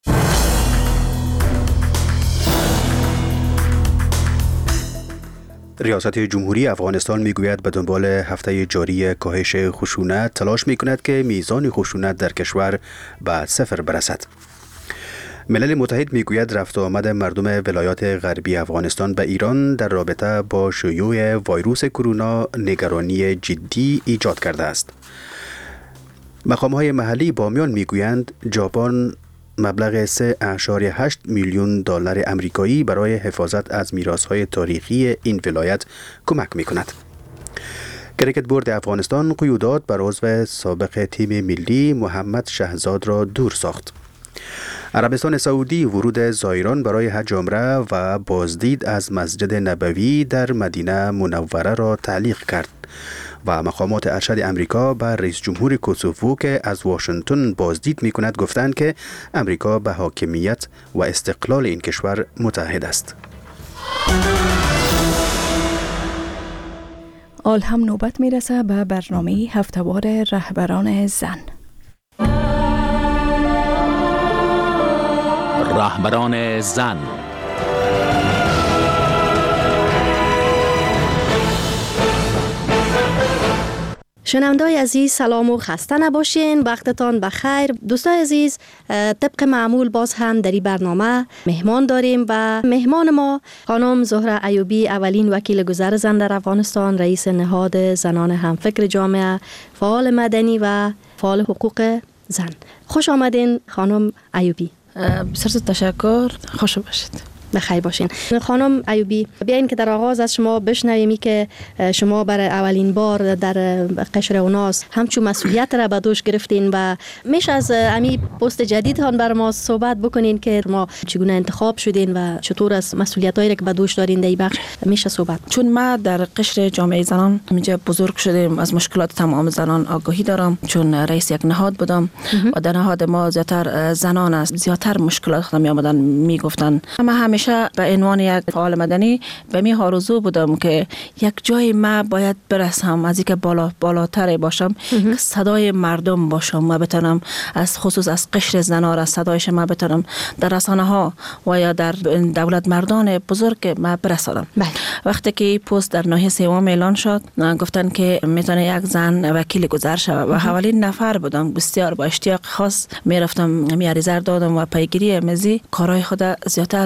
Speaker 3: ریاست جمهوری افغانستان میگوید به دنبال هفته جاری کاهش خشونت تلاش میکند که میزان خشونت در کشور به صفر برسد. ملل متحد میگوید رفت و آمد مردم ولایات غربی افغانستان به ایران در رابطه با شیوع ویروس کرونا نگرانی جدی ایجاد کرده است. مقام‌های محلی بامیان میگویند ژاپن مبلغ سه ممیز هشت میلیون دلار آمریکایی برای حفاظت از میراث‌های تاریخی این ولایت کمک می‌کند. کریکت بورد افغانستان قیودات بر عضو سابق تیم ملی محمد شهزاد را دور ساخت. عربستان سعودی ورود زائران برای حج عمره و بازدید از مسجد نبوی در مدینه منوره را تعلیق کرد و مقامات ارشد امریکا بر رئیس جمهور کوسوو که از واشنگتن بازدید می کند گفتند که امریکا به حاکمیت و استقلال این کشور متحد است.
Speaker 2: آل هم نوبت می رسه به برنامه هفته‌وار رهبران زن.
Speaker 1: رهبران زن.
Speaker 22: شنوندای عزیز سلام و خسته نباشین. وقتتان بخیر. دوستای عزیز، طبق معمول باز هم در این برنامه مهمان داریم و مهمان ما خانم زهره ایوبی، اولین وکیل گذر زن در افغانستان، رئیس نهاد زنان همفکر جامعه، فعال مدنی و فعال حقوق زن. خوش آمدین خانم ایوبی.
Speaker 23: بسیار تشکر. خوش باشید.
Speaker 22: بخیر باشین. خانم ایوبی، بیاین که در آغاز از شما بشنویم که شما برای اولین بار در قشر اوناس همچون مسئولیت را به دوش گرفتین و میشه از امی پست جدیدتان بر ما صحبت بکنین که ما چگونه انتخاب شدین و چطور از مسئولیتایی که به دوش دارین در این بخش میشه صحبت.
Speaker 23: چون ما در قشر جامعه زنان اینجا بزرگ شدیم، از مشکلات تمام زنان آگاهی دارم، چون رئیس یک نهاد بودم و در نهاد ما زیاتر زنان است، زیاتر مشکلات خودم می آمدن میگفتن. اما همیشه به عنوان یک فعال مدنی به می آرزو بودم که یک جای ما باید برسم، از اینکه بالا بالاتر باشم، که صدای مردم باشم و بتونم از خصوص از قشر زنان را صدایش ما بتونم در رسانه ها و یا در دولت مردان بزرگ ما برسانم. وقتی که پست در ناحیه سوم اعلان شد، گفتن که میتونه یک زن وکیل گذر شود و اولین نفر بودم. بسیار با اشتیاق خاص میرفتم، می عریضه دادم و پیگیری مزی کارهای خود زیاتر تلاش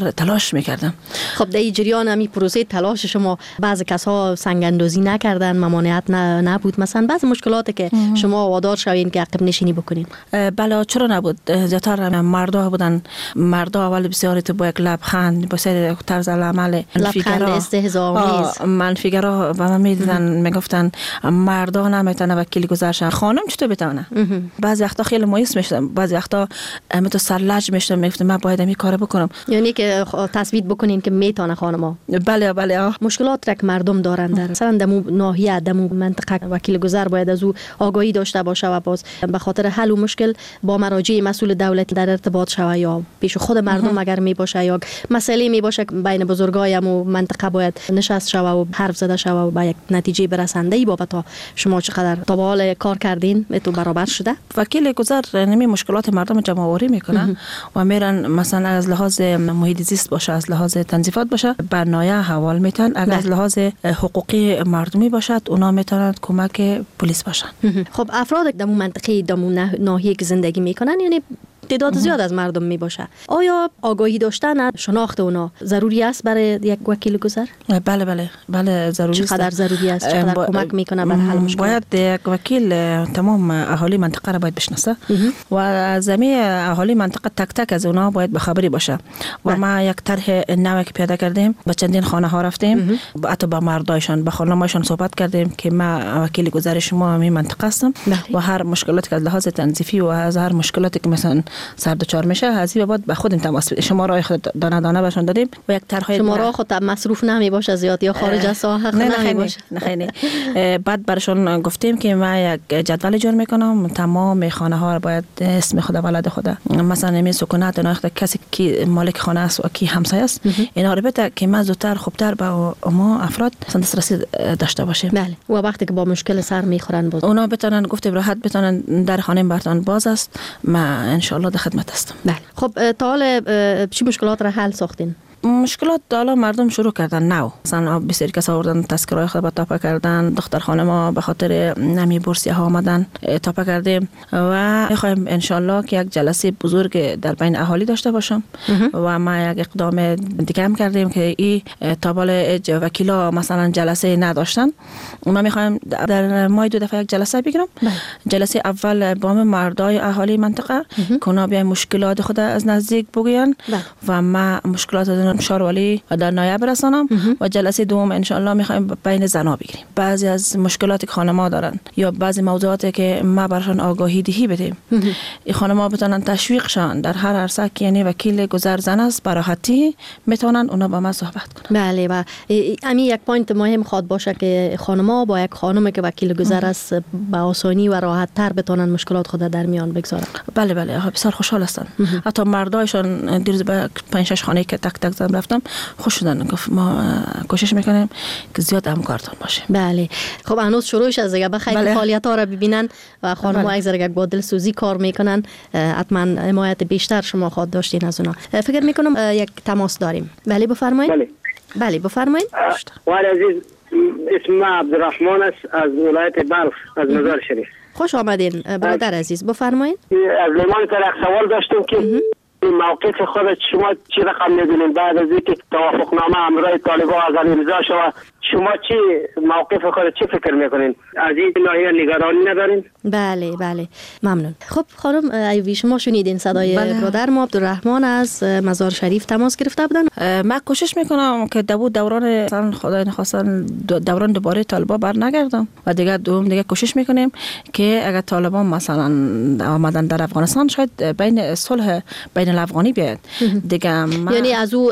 Speaker 23: تلاش میکردم.
Speaker 22: خب در این جریان همی پروسه تلاش شما بعض کسا سنگ اندازی نکردن، ممانعت نبود؟ مثلا بعض مشکلاتی که شما وادار شوین که عقب نشینی بکنین؟
Speaker 23: بله چرا نبود. زیادتر مردا بودن. مردا اول بسیار تو با یک لبخند با سر طرز العمل
Speaker 22: لبخند استهزاآمیز
Speaker 23: منفیگرا و من میدیدن میگفتن مردا نمیتونه وکیل گذارشن، خانم چطور بتونه؟ بعضی وقتا خیلی مایوس میشدم، بعضی وقتا همینطور سرلج میشدم، میگفتم من باید این کارو بکنم.
Speaker 22: یعنی که تثبیت بکنین که میتونه خانما.
Speaker 23: بله بله.
Speaker 22: مشکلات را که مردم دارن در مثلا دمو ناحیه دمو منطقه وکیل گذار باید از او آگاهی داشته باشه و باز به خاطر حل و مشکل با مراجع مسئول دولتی در ارتباط شوه یا پیش خود مردم اگر می باشه یا مسئله می باشه بین بزرگای و منطقه باید نشست شوه و حرف زده شوه و به یک نتیجه برسنده ای. بابت شما چقدر تا به حال کار کردین تو برابر شده؟
Speaker 23: وکیل گذار نمی مشکلات مردم جمع آوری میکنن و میرن مثلا از لحاظ محیط زیست باشه، از لحاظ تنظیفات باشه بر نایه حوال میتن، اگر از لحاظ حقوقی مردمی باشد اونا میتونن کمک پلیس باشن.
Speaker 22: خب افراد در منطقه در ناحیه که زندگی میکنن یعنی تعداد زیاد از مردم می باشه، آیا آگاهی داشتن شناخت اونا ضروری است برای یک وکیل گذار؟
Speaker 23: بله بله بله ضروری است.
Speaker 22: چقدر ضروری است؟ چقدر با... کمک میکنه برای حل مشکل؟
Speaker 23: باید یک وکیل تمام اهالی منطقه را باید بشناسه و از همه اهالی منطقه تک تک از اونا باید بخبری باشه. و ما یک طرح نوی که پیاده کردیم، به چندین خانه ها رفتیم، حتی با مردایشان با خانمایشان صحبت کردیم که ما وکیل گذار شما همین منطقه هستم و هر مشکلاتی که از لحاظ تنظیفی و از هر مشکلاتی که مثلا سر دچار میشه از این بعد به خودم تماس بدید. شماره خود دانه دانه بهشون دادیم و یک طرح
Speaker 22: شماره خود مصروف نمی باشه زیاد یا خارج از ساحت نمی باشه.
Speaker 23: نه نه بعد برشون گفتیم که ما یک جدول جور میکنم، تمام خانه ها باید اسم خود ولد خود، مثلا می سکونت ناخته کسی کی مالک خانه است و کی همسایه است، اینا رو بده که ما زودتر خوبتر با ما افراد دسترسی داشته باشیم.
Speaker 22: بله. و وقتی که با مشکل سر میخورن باز
Speaker 23: اونا بتونن گفتیم راحت بتونن در خانه برتون باز است، ما ان شاء الله خدمت هستم.
Speaker 22: بله. خب تا حال چی مشکلات را حل ساختین؟
Speaker 23: مشکلات حالا مردم شروع کردن نو، مثلا بسیاری کس آوردن تذکرهای خود تاپه کردن، دختر خانه ما به خاطر نمی بورسیه ها آمدن تاپه کردیم و میخوایم انشالله که یک جلسه بزرگ در بین اهالی داشته باشم و ما یک اقدام دیگه هم کردیم که این تابال وکیلا مثلا جلسه نداشتن، ما میخوایم در ماه دو دفعه یک جلسه بگیرم. جلسه اول با مردای اهالی منطقه که اونا بیاین مشکلات خود از نزدیک بگوین و ما مشکلات شاروالی و در نایب برسانم و جلسه دوم انشالله میخوایم بین زنا بگیریم. بعضی از مشکلاتی که خانم‌ها دارن یا بعضی موضوعاتی که ما برشان آگاهی دهی بدیم، این خانم‌ها بتونن تشویق شان در هر عرصه که یعنی وکیل گذر زن است براحتی میتونن اونا با ما صحبت کنن.
Speaker 22: بله. و همین یک پوینت مهم خواد باشه که خانم‌ها با یک خانمی که وکیل گذر است به آسانی و راحت تر بتونن مشکلات خود در میان بگذارن.
Speaker 23: بله بله بسیار خوشحال هستن. حتی مردایشان دیروز به پنج شش خانه که تک تک رفتم خوش شدن، گفت ما کوشش میکنیم که زیاد همکارتون باشه.
Speaker 22: بله. خب هنوز شروعش از دیگه بخیر بله. فعالیت ها را ببینن و خانم ها اگر یک با دلسوزی کار میکنن حتما حمایت بیشتر شما خواهد داشتین از اونا. فکر میکنم یک تماس داریم. بله بفرمایید.
Speaker 4: بله
Speaker 22: بله بفرمایید.
Speaker 4: ولی عزیز اسم عبدالرحمن است از ولایت بلخ از مزار شریف.
Speaker 22: خوش آمدین برادر عزیز، بفرمایید.
Speaker 4: از لیمان طرف سوال داشتیم که موقف خود شما چی رقم می‌بینید بعد از اینکه توافقنامه امرای طالبان از امضا شود؟ شما چی موقف خود چی فکر میکنین؟ از این ناحیه نگرانی ندارین؟
Speaker 22: بله بله ممنون. خب خانم ایوبی شما شنیدین صدای بله. برادر ما عبدالرحمن از مزار شریف تماس گرفته بودن.
Speaker 23: من کوشش میکنم که دو دوران مثلا خدای نخواستن دوران دوباره طالبان بر نگردم و دیگه دوم دیگه کوشش میکنیم که اگر طالبان مثلا آمدن در افغانستان شاید بین صلح بین الافغانی بیاد دیگه.
Speaker 22: یعنی از او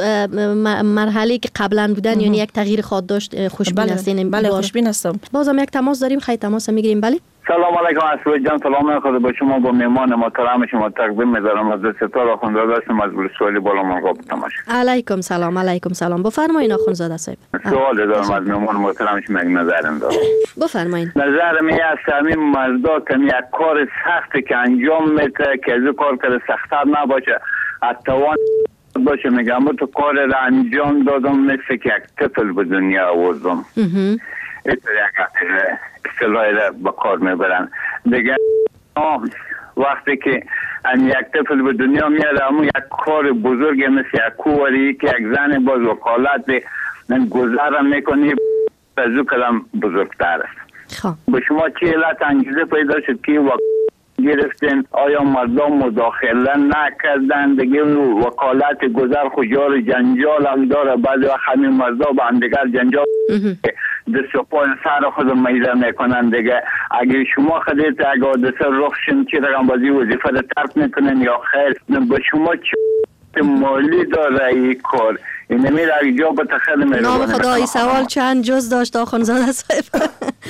Speaker 22: مرحله که قبلا بودن یعنی یک تغییر خواهد داشت. خوشبین هستین؟
Speaker 23: بله خوشبین هستم.
Speaker 22: بازم یک تماس داریم، خیلی تماس میگیریم. بله
Speaker 8: سلام علیکم اسود جان، سلام خدا با شما، با مهمان محترم شما تقدیم می‌دارم از ستاره آخوندزاده هستم از بلوچستان بالا مرغاب تماش.
Speaker 22: علیکم سلام. علیکم سلام. بفرمایید آخوندزاده صاحب.
Speaker 8: سوال دارم از مهمان محترم شما، یک نظرم دارم.
Speaker 22: بفرمایید.
Speaker 8: نظرم این است همین مردا که یک کار سختی که انجام میده که از کار که سخت‌تر نباشه، اتوان باشه، میگم تو کار را انجام دادم مثل که یک طفل به دنیا آوردم. اینطور یک اصطلاحی را به کار میبرن دیگه. وقتی که ام یک طفل به دنیا میاد، اما یک کار بزرگ مثل یک کوری که یک زن باز وکالت گذارم میکنی از او کلم بزرگتر است.
Speaker 22: خب
Speaker 8: به شما چه علت انگیزه پیدا شد که وک... گرفتین؟ آیا مردم مداخله نکردن؟ دیگه وکالت گذر خجار جنجال هم داره، بعضی وقت همین مردا با هم دیگر جنجال دست و پای سر خود میزه میکنن دیگه. اگه شما خودت اگه حادثه رخ شد چی رقم بازی وظیفه رو ترک میکنن یا خیر؟ به شما چه مالی داره این کار؟ این میره اگه جا به تخیل میره.
Speaker 22: نام خدا این سوال چند جز داشت آخوندزاده صاحب.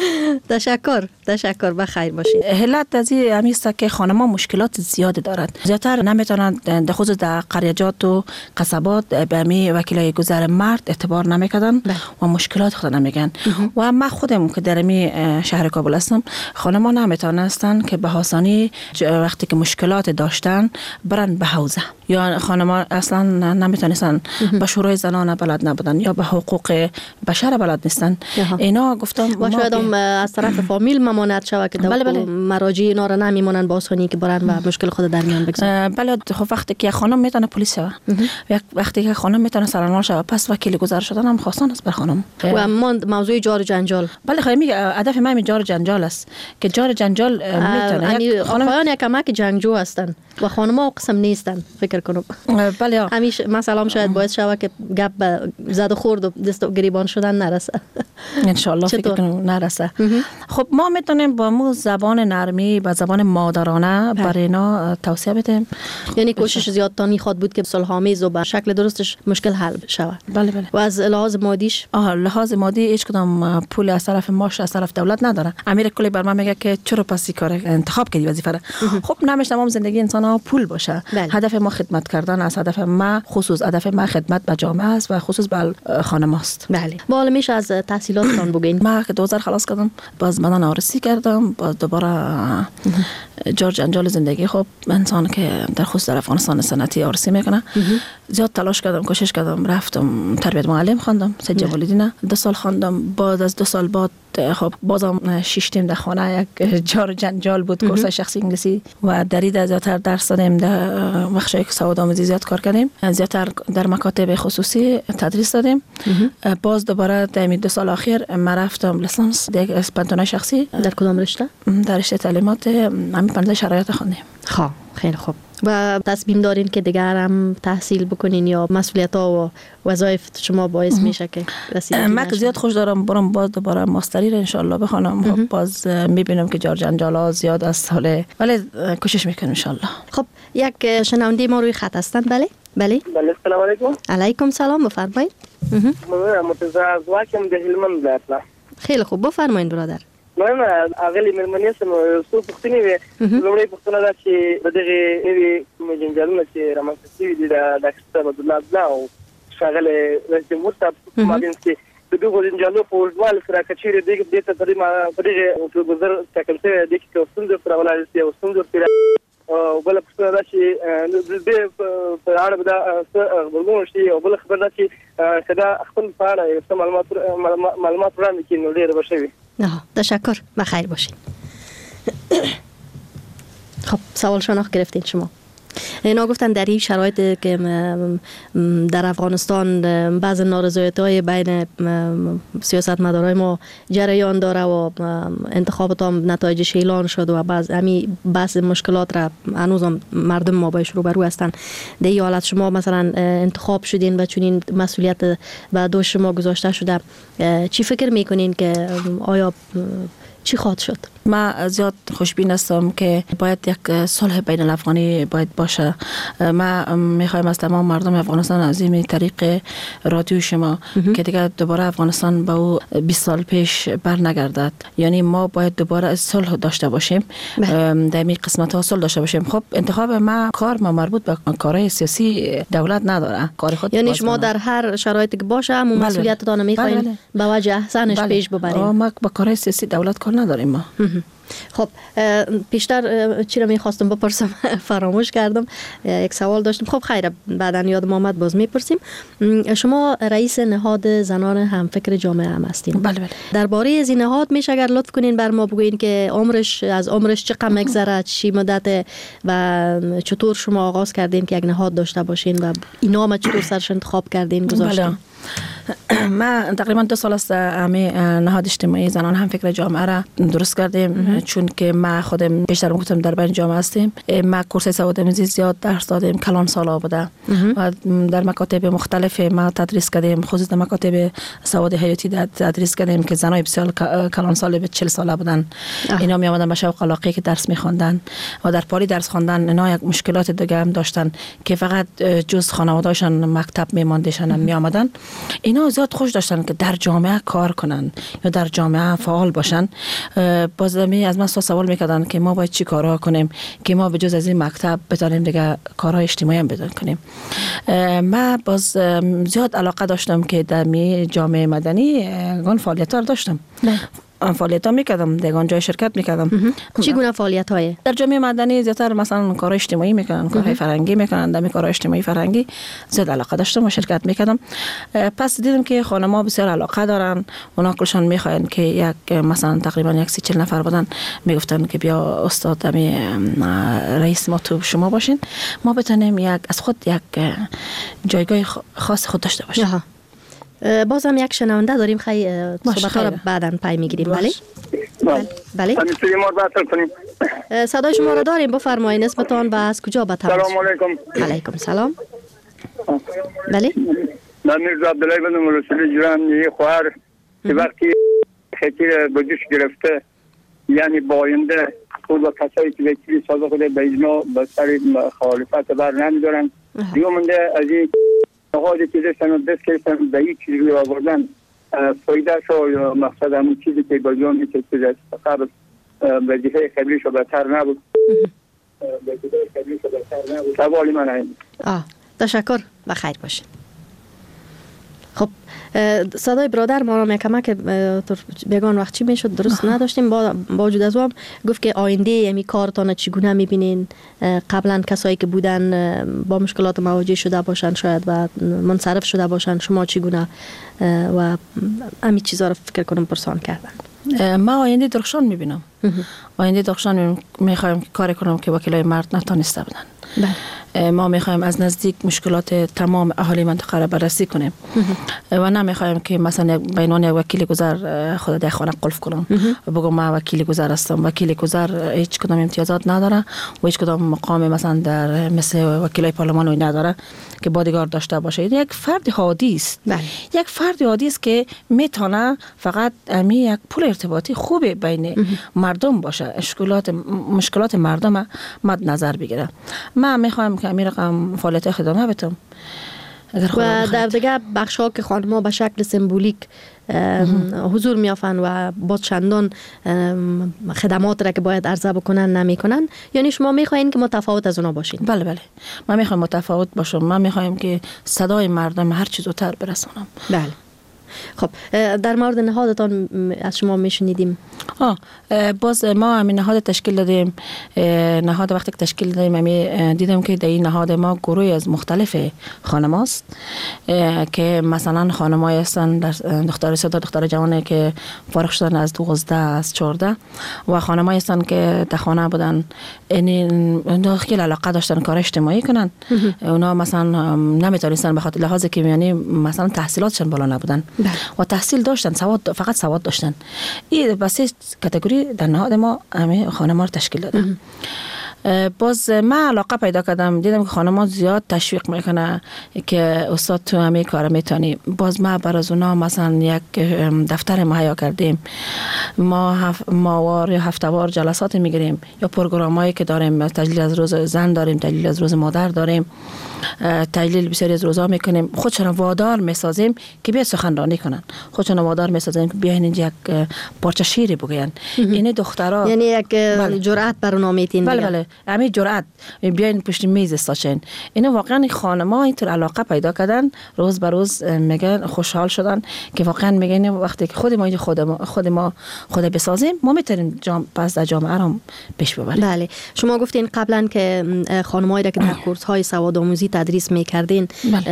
Speaker 22: تشکر تشکر بخیر باشید.
Speaker 23: علت از این همیست که خانما مشکلات زیادی دارد، زیادتر نمیتونن در خود در قریجات و قصبات به امی وکیلای گذر مرد اعتبار نمیکردن و مشکلات خود نمیگن. و ما خودم که در امی شهر کابل هستم، خانما نمیتونستن که به آسانی وقتی که مشکلات داشتن برن به حوزه، یا خانما اصلا نمیتونستن به شورای زنان بلد نبودن یا به حقوق بشر بلد نیستن. اینا گفتم
Speaker 22: و شاید هم از طرف فامیل ممانعت شود که
Speaker 23: بله بله.
Speaker 22: مراجع اینا را نمیمونن با آسانی که برن و مشکل خود در میان بگذارن.
Speaker 23: بله خب وقتی که خانم میتونه پلیس شود، وقتی که خانم میتونه سرنوشت شود، پس وکیل گذر شدن هم خواستن است بر خانم.
Speaker 22: و ما موضوع جار جنجال،
Speaker 23: بله خیلی میگه هدف ما جار جنجال است که جار جنجال میتونه
Speaker 22: خانم یک کمک جنگجو هستن و خانم‌ها قسم نیستن فکر کنم.
Speaker 23: بله
Speaker 22: همیشه مثلا شاید باعث شود که گپ زد و خورد و دست و گریبان شدن نرسه.
Speaker 23: ان شاء الله فکر کنم نرسه. خب ما میتونیم با مو زبان نرمی و زبان مادرانه برای اینا توصیه بدیم.
Speaker 22: یعنی کوشش زیادتانی خواد بود که صلح‌آمیز و به شکل درستش مشکل حل شود.
Speaker 23: بله بله.
Speaker 22: و از لحاظ مادیش
Speaker 23: آها لحاظ مادی هیچ کدام پول از طرف ماش از طرف دولت نداره. امیر کلی بر من میگه که چرا پسی کار انتخاب کردی وظیفه را؟ خب نمیشه تمام زندگی انسان ها پول باشه. بله. هدف ما خدمت کردن است. هدف ما خصوص هدف ما خدمت به جامعه است و خصوص به خانم است.
Speaker 22: بله. بالا میشه از تحصیلاتتان بگین.
Speaker 23: ما که دو هزار خلاص کردم، باز بدن آرسی کردم، باز دوباره جورج انجال زندگی. خب انسان که در خصوص در افغانستان سنتی آرسی میکنه، زیاد تلاش کردم، کوشش کردم، رفتم تربیت معلم خواندم، سید جمال‌الدین دو سال خواندم. بعد از دو سال بعد خب بازم شیشتیم در خانه، یک جار جنجال بود، کورس شخصی انگلیسی و درید زیادتر درس دادیم، در بخشی که سواد آموزی زیاد کار کردیم، زیادتر در مکاتب خصوصی تدریس دادیم. باز دوباره در دو سال اخیر ما رفتم لیسانس در اسپانتونای شخصی.
Speaker 22: در کدام رشته؟
Speaker 23: در رشته تعلیمات همین پنځه شرایط خواندیم.
Speaker 22: خب خیلی خوب. و تصمیم دارین که دیگر هم تحصیل بکنین یا مسئولیت ها و وظایف شما باعث میشه که رسیدگی
Speaker 23: من که زیاد خوش دارم برم باز دوباره ماستری رو انشالله بخونم. باز میبینم که جار جنجال ها زیاد از ساله، ولی کوشش میکنم انشالله.
Speaker 22: خب یک شنونده ما روی خط هستند. بله بله
Speaker 5: بله السلام علیکم.
Speaker 22: علیکم سلام، بفرمایید.
Speaker 5: متزا واکم د هلمند ولایت.
Speaker 22: خیلی خوب بفرمایید برادر.
Speaker 5: من اغلی ملمنی سم سو پختنی و لومړی پختنه دا چې دغه نوی جنجالونه چې رامنځته شوي دي د ډاکټر عبدالله عبدالله او ښاغلی رئیس جمهور صاحب په مابین کې د دغو جنجالو په اوږدوالي سره که چیرې دې ته په دغه ګذر ټاکل شوی دی چې ستونزې ورسره ولاړې شي او ستونزې ورسره او بله پوښتنه دا چې د دې په اړه به دا څه غبرګون شي او بله خبره دا چې که دا خپل په اړه یو څه معلومات وړاندې کړي نو ډېره به ښه وي.
Speaker 22: تشکر، بخیر باشین. خب سوال شناخت گرفتین شما. اینا گفتن در این شرایط که در افغانستان بعض نارضایتی‌های بین سیاستمدارای ما جریان داره و انتخابات هم نتایجش اعلان شد و بعض همین بحث مشکلات را هنوز هم مردم ما باش روبرو هستن. در این حالت شما مثلا انتخاب شدین و چون این مسئولیت به دوش شما گذاشته شده، چی فکر میکنین که آیا چی خواهد شد؟
Speaker 23: ما زیاد خوشبین هستم که باید یک صلح بین الافغانی باید باشه. ما میخوایم از تمام مردم افغانستان از این طریق رادیو شما که دیگه دوباره افغانستان با او بیست سال پیش بر نگردد. یعنی ما باید دوباره صلح داشته باشیم، در این قسمت ها صلح داشته باشیم. خب انتخاب ما کار ما مربوط به کارهای سیاسی دولت نداره، کار خود.
Speaker 22: یعنی شما در هر شرایطی که باشه همون مسئولیتتان میخواین به وجه احسنش پیش ببرین.
Speaker 23: ما با کارهای سیاسی دولت کار نداریم ما.
Speaker 22: خب پیشتر چی رو میخواستم بپرسم فراموش کردم، یک سوال داشتم. خب خیر، بعدا یادم آمد باز میپرسیم. شما رئیس نهاد زنان همفکر جامعه هم هستین.
Speaker 23: بله بله.
Speaker 22: درباره از این نهاد میشه اگر لطف کنین بر ما بگوین که عمرش از عمرش چقدر میگذره، چی مدت و چطور شما آغاز کردین که یک نهاد داشته باشین و اینا ما چطور سرش انتخاب کردین گذاشتین؟
Speaker 23: بله. ما تقریبا دو سال است همه نهاد اجتماعی زنان هم فکر جامعه را درست کردیم، چون که ما خودم بیشتر گفتم در بین جامعه هستیم. ما کورس سوادآموزی زیاد درس دادیم، کلان سالا بوده و در مکاتب مختلف ما تدریس کردیم، خصوصا مکاتب سواد حیاتی تدریس کردیم که زنای بسیار کلان سال به چهل ساله بودن. اینا می آمدن به شوق علاقه که درس می خواندن و در پالی درس خواندن اینا یک مشکلات دیگه هم داشتن که فقط جز خانواده‌شان مکتب می ماندشان می آمدن. اینا زیاد خوش داشتن که در جامعه کار کنن یا در جامعه فعال باشن. باز می از من سوال میکردن که ما باید چی کارها کنیم که ما به جز از این مکتب بتونیم دیگه کارهای اجتماعی هم بدون کنیم. ما باز زیاد علاقه داشتم که در می جامعه مدنی گون فعالیت‌ها داشتم. نه. فعالیت‌ها میکردم، دیگه جای شرکت میکردم.
Speaker 22: چی گونه فعالیت‌های؟
Speaker 23: در جامعه مدنی زیاتر مثلا کار اجتماعی میکنن، کارهای فرهنگی میکنن. در کار اجتماعی فرهنگی زیاد علاقه داشتم و شرکت میکردم. پس دیدم که خانم‌ها بسیار علاقه دارن، اونا کلشون میخواین که یک مثلا تقریبا یک سی چهل نفر بودن، میگفتن که بیا استاد امی رئیس ما تو شما باشین، ما بتونیم یک از خود یک جایگاه خاص خود داشته باشیم.
Speaker 22: باز هم یک شنونده داریم، خیلی صحبت‌ها رو بعداً پی میگیریم. بله بله. صدای شما رو داریم، بفرمایید اسمتان و از کجا به تماس؟
Speaker 9: سلام علیکم.
Speaker 22: علیکم سلام. بله.
Speaker 9: من میرزا عبدالله بنم رسول جران یه خواهر که وقتی خطیر بجوش گرفته، یعنی باینده خود و کسایی که وکیلی سازه خود به اجماع به سر مخالفت بر نمیدارن دیو منده از این نهادی که داشتن و دست کردن به این چیزی رو آوردن فایده شو یا مقصد همون چیزی که با جامعی که چیز قبل به جهه خبریش رو بهتر نبود به جهه خبریش رو بهتر نبود. سوالی من این.
Speaker 22: آه تشکر و خیر باشید. خب صدای برادر ما را کمک بیگان وقت چی میشد درست نداشتیم. با وجود از اون گفت که آینده یمی کارتان چگونه میبینین؟ قبلا کسایی که بودن با مشکلات مواجه شده باشن شاید و منصرف شده باشن، شما چگونه و همین چیزا رو فکر کنم پرسان کردن.
Speaker 23: ما آینده درخشان میبینم. آینده درخشان میخوایم که کار کنم که وکیلای مرد نتونسته بودن.
Speaker 22: بله.
Speaker 23: ما میخوایم از نزدیک مشکلات تمام اهالی منطقه را بررسی کنیم و نمیخوایم که مثلا بینان یک وکیل گذر خود در خانه قلف کنم و بگم ما وکیل گذر هستم. وکیل گذر هیچ کدام امتیازات نداره و هیچ کدام مقام مثلا در مثل وکیلای پارلمان و نداره که بادیگارد داشته باشه. یک فرد عادی است. یک فرد عادی است که میتونه فقط امی یک پول ارتباطی خوبه بین مردم باشه، مشکلات مشکلات مردم مد نظر بگیره. ما میخوایم که امیر رقم فعالیت خدمه بتم
Speaker 22: و در دیگه بخش ها که خانم‌ها به شکل سمبولیک حضور میافن و با چندان خدمات را که باید عرضه بکنن نمی کنن، یعنی شما میخواین که متفاوت از اونا باشین؟
Speaker 23: بله بله، ما میخوایم متفاوت باشم. ما میخوایم که صدای مردم هر چیز زودتر برسونم.
Speaker 22: بله. خب در مورد نهادتان از شما میشنیدیم.
Speaker 23: آه باز ما همین نهاد تشکیل دادیم. نهاد وقتی که تشکیل دادیم همین دیدم که در این نهاد ما گروهی از مختلف خانم هست که مثلا خانم های هستن در دختر ساده دختر جوانه که فارغ شدن از دوازده از چهارده و خانم های هستن که در خانه بودن این خیلی علاقه داشتن کار اجتماعی کنن. اونا مثلا نمیتونستن به خاطر لحاظ که یعنی مثلا تحصیلاتشون بالا نبودن و تحصیل داشتن، سواد فقط سواد داشتن. این بسیار کاتگوری در نهاد ما همه خانم‌ها رو تشکیل دادن. باز ما علاقه پیدا کردم، دیدم که خانم‌ها زیاد تشویق میکنه که استاد تو همه کار میتونی. باز ما بر از اونا مثلا یک دفتر مهیا کردیم. ما هف... ماوار یا هفته‌وار جلسات میگیریم یا پروگرامایی که داریم، تحلیل از روز زن داریم، تحلیل از روز مادر داریم، تحلیل بسیاری از روزا میکنیم. خودشون وادار میسازیم که بیا سخنرانی کنن، خودشون وادار میسازیم که بیاین اینجا یک پارچه شعری بگوین. یعنی دخترها
Speaker 22: یعنی یک بله. جرأت بر اونا میتین.
Speaker 23: بله بله. همین جرأت بیاین پشت میز استاشین. اینا واقعا خانم‌ها اینطور علاقه پیدا کردن، روز به روز میگن خوشحال شدن که واقعا میگن وقتی که خود ما خود ما خود ما خود بسازیم ما میتونیم جام پس در جامعه رو پیش ببریم.
Speaker 22: بله شما گفتین قبلا که خانم‌هایی که در کورس‌های سوادآموزی تدریس می‌کردین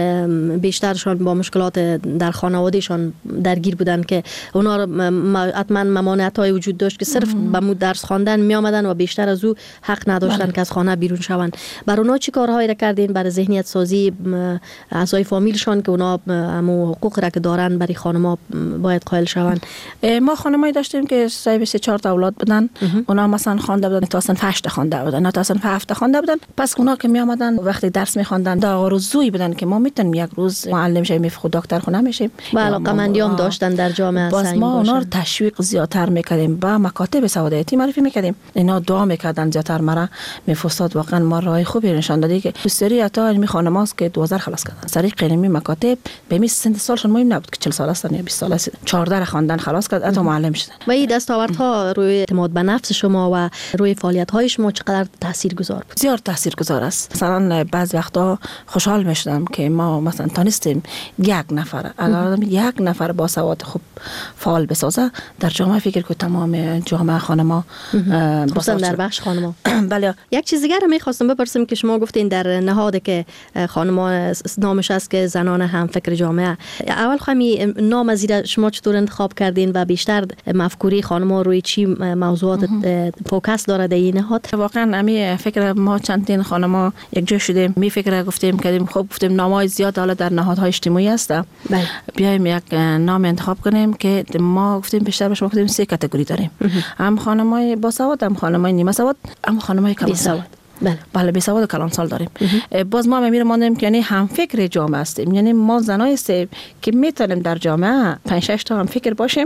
Speaker 22: بیشترشون با مشکلات در خانوادهشان درگیر بودن که اونا رو حتما ممانعت‌های وجود داشت که صرف به مو درس خواندن می آمدن و بیشتر از او حق نداشتن بله. که از خانه بیرون شوند. بر اونا چی کارهایی را کردین برای ذهنیت سازی اعضای فامیلشان که اونا همو حقوق را که دارن برای خانم‌ها باید قائل شوند؟
Speaker 23: ما خانمایی داشتیم که صاحب سه چهار تا اولاد بودن، اونا مثلا خوانده بودن تا صنف هشت خوانده بودن، نه تا صنف هفت خوانده بودن. پس اونا که می آمدن وقتی درس می خواندن دا آرزویی بودن که ما میتونیم یک روز معلم شیم، خود دکتر خونه میشیم.
Speaker 22: بله علاقه‌مندیام داشتن در جامعه.
Speaker 23: باز ما اونا رو تشویق زیادتر میکردیم، با مکاتب سوادایتی معرفی میکردیم. اینا دعا میکردن زیادتر مرا میفرستاد. واقعا ما راه خوبی نشان دادی که سری عطا علمی خانماست که دو هزار خلاص کردن. سری علمی مکاتب به می سن سالشون مهم نبود که چهل سال هستن یا بیست سال هستن. چهارده خواندن خلاص کرد عطا معلم شدن.
Speaker 22: و این دستاوردها روی اعتماد به نفس شما و روی فعالیت‌های شما چقدر تاثیرگذار بود؟
Speaker 23: زیاد تاثیرگذار است. مثلا بعض وقتا خوشحال میشدم که ما مثلا تانستیم یک نفر اگر یک نفر با سواد خوب فعال بسازه در جامعه، فکر کنم تمام جامعه خانم‌ها
Speaker 22: خصوصا در بخش خانم‌ها.
Speaker 23: بله.
Speaker 22: یک چیز دیگر رو می‌خواستم بپرسم که شما گفتین در نهاد که خانم‌ها نامش است که زنان هم فکر جامعه، اول خمی نام از شما چطور انتخاب کردین و بیشتر مفکوری خانم‌ها روی چی موضوعات فوکس داره در این نهاد؟
Speaker 23: واقعا امی فکر ما چندین خانم‌ها یک جا شدیم می فکر گفتیم کردیم خب گفتیم نامای زیاد حالا در نهادهای اجتماعی است.
Speaker 22: بله.
Speaker 23: بیایم یک نام انتخاب کنیم که ما گفتیم بیشتر به شما گفتیم سه کاتگوری داریم. هم خانم‌های با سواد، هم خانم‌های نیمه سواد، هم خانم‌های کم سواد.
Speaker 22: بله
Speaker 23: بله بی سواد و کلان سال داریم. باز ما میریم ماندیم که یعنی هم فکر جامعه هستیم، یعنی ما زنای هستیم که میتونیم در جامعه پنج شش تا هم فکر باشیم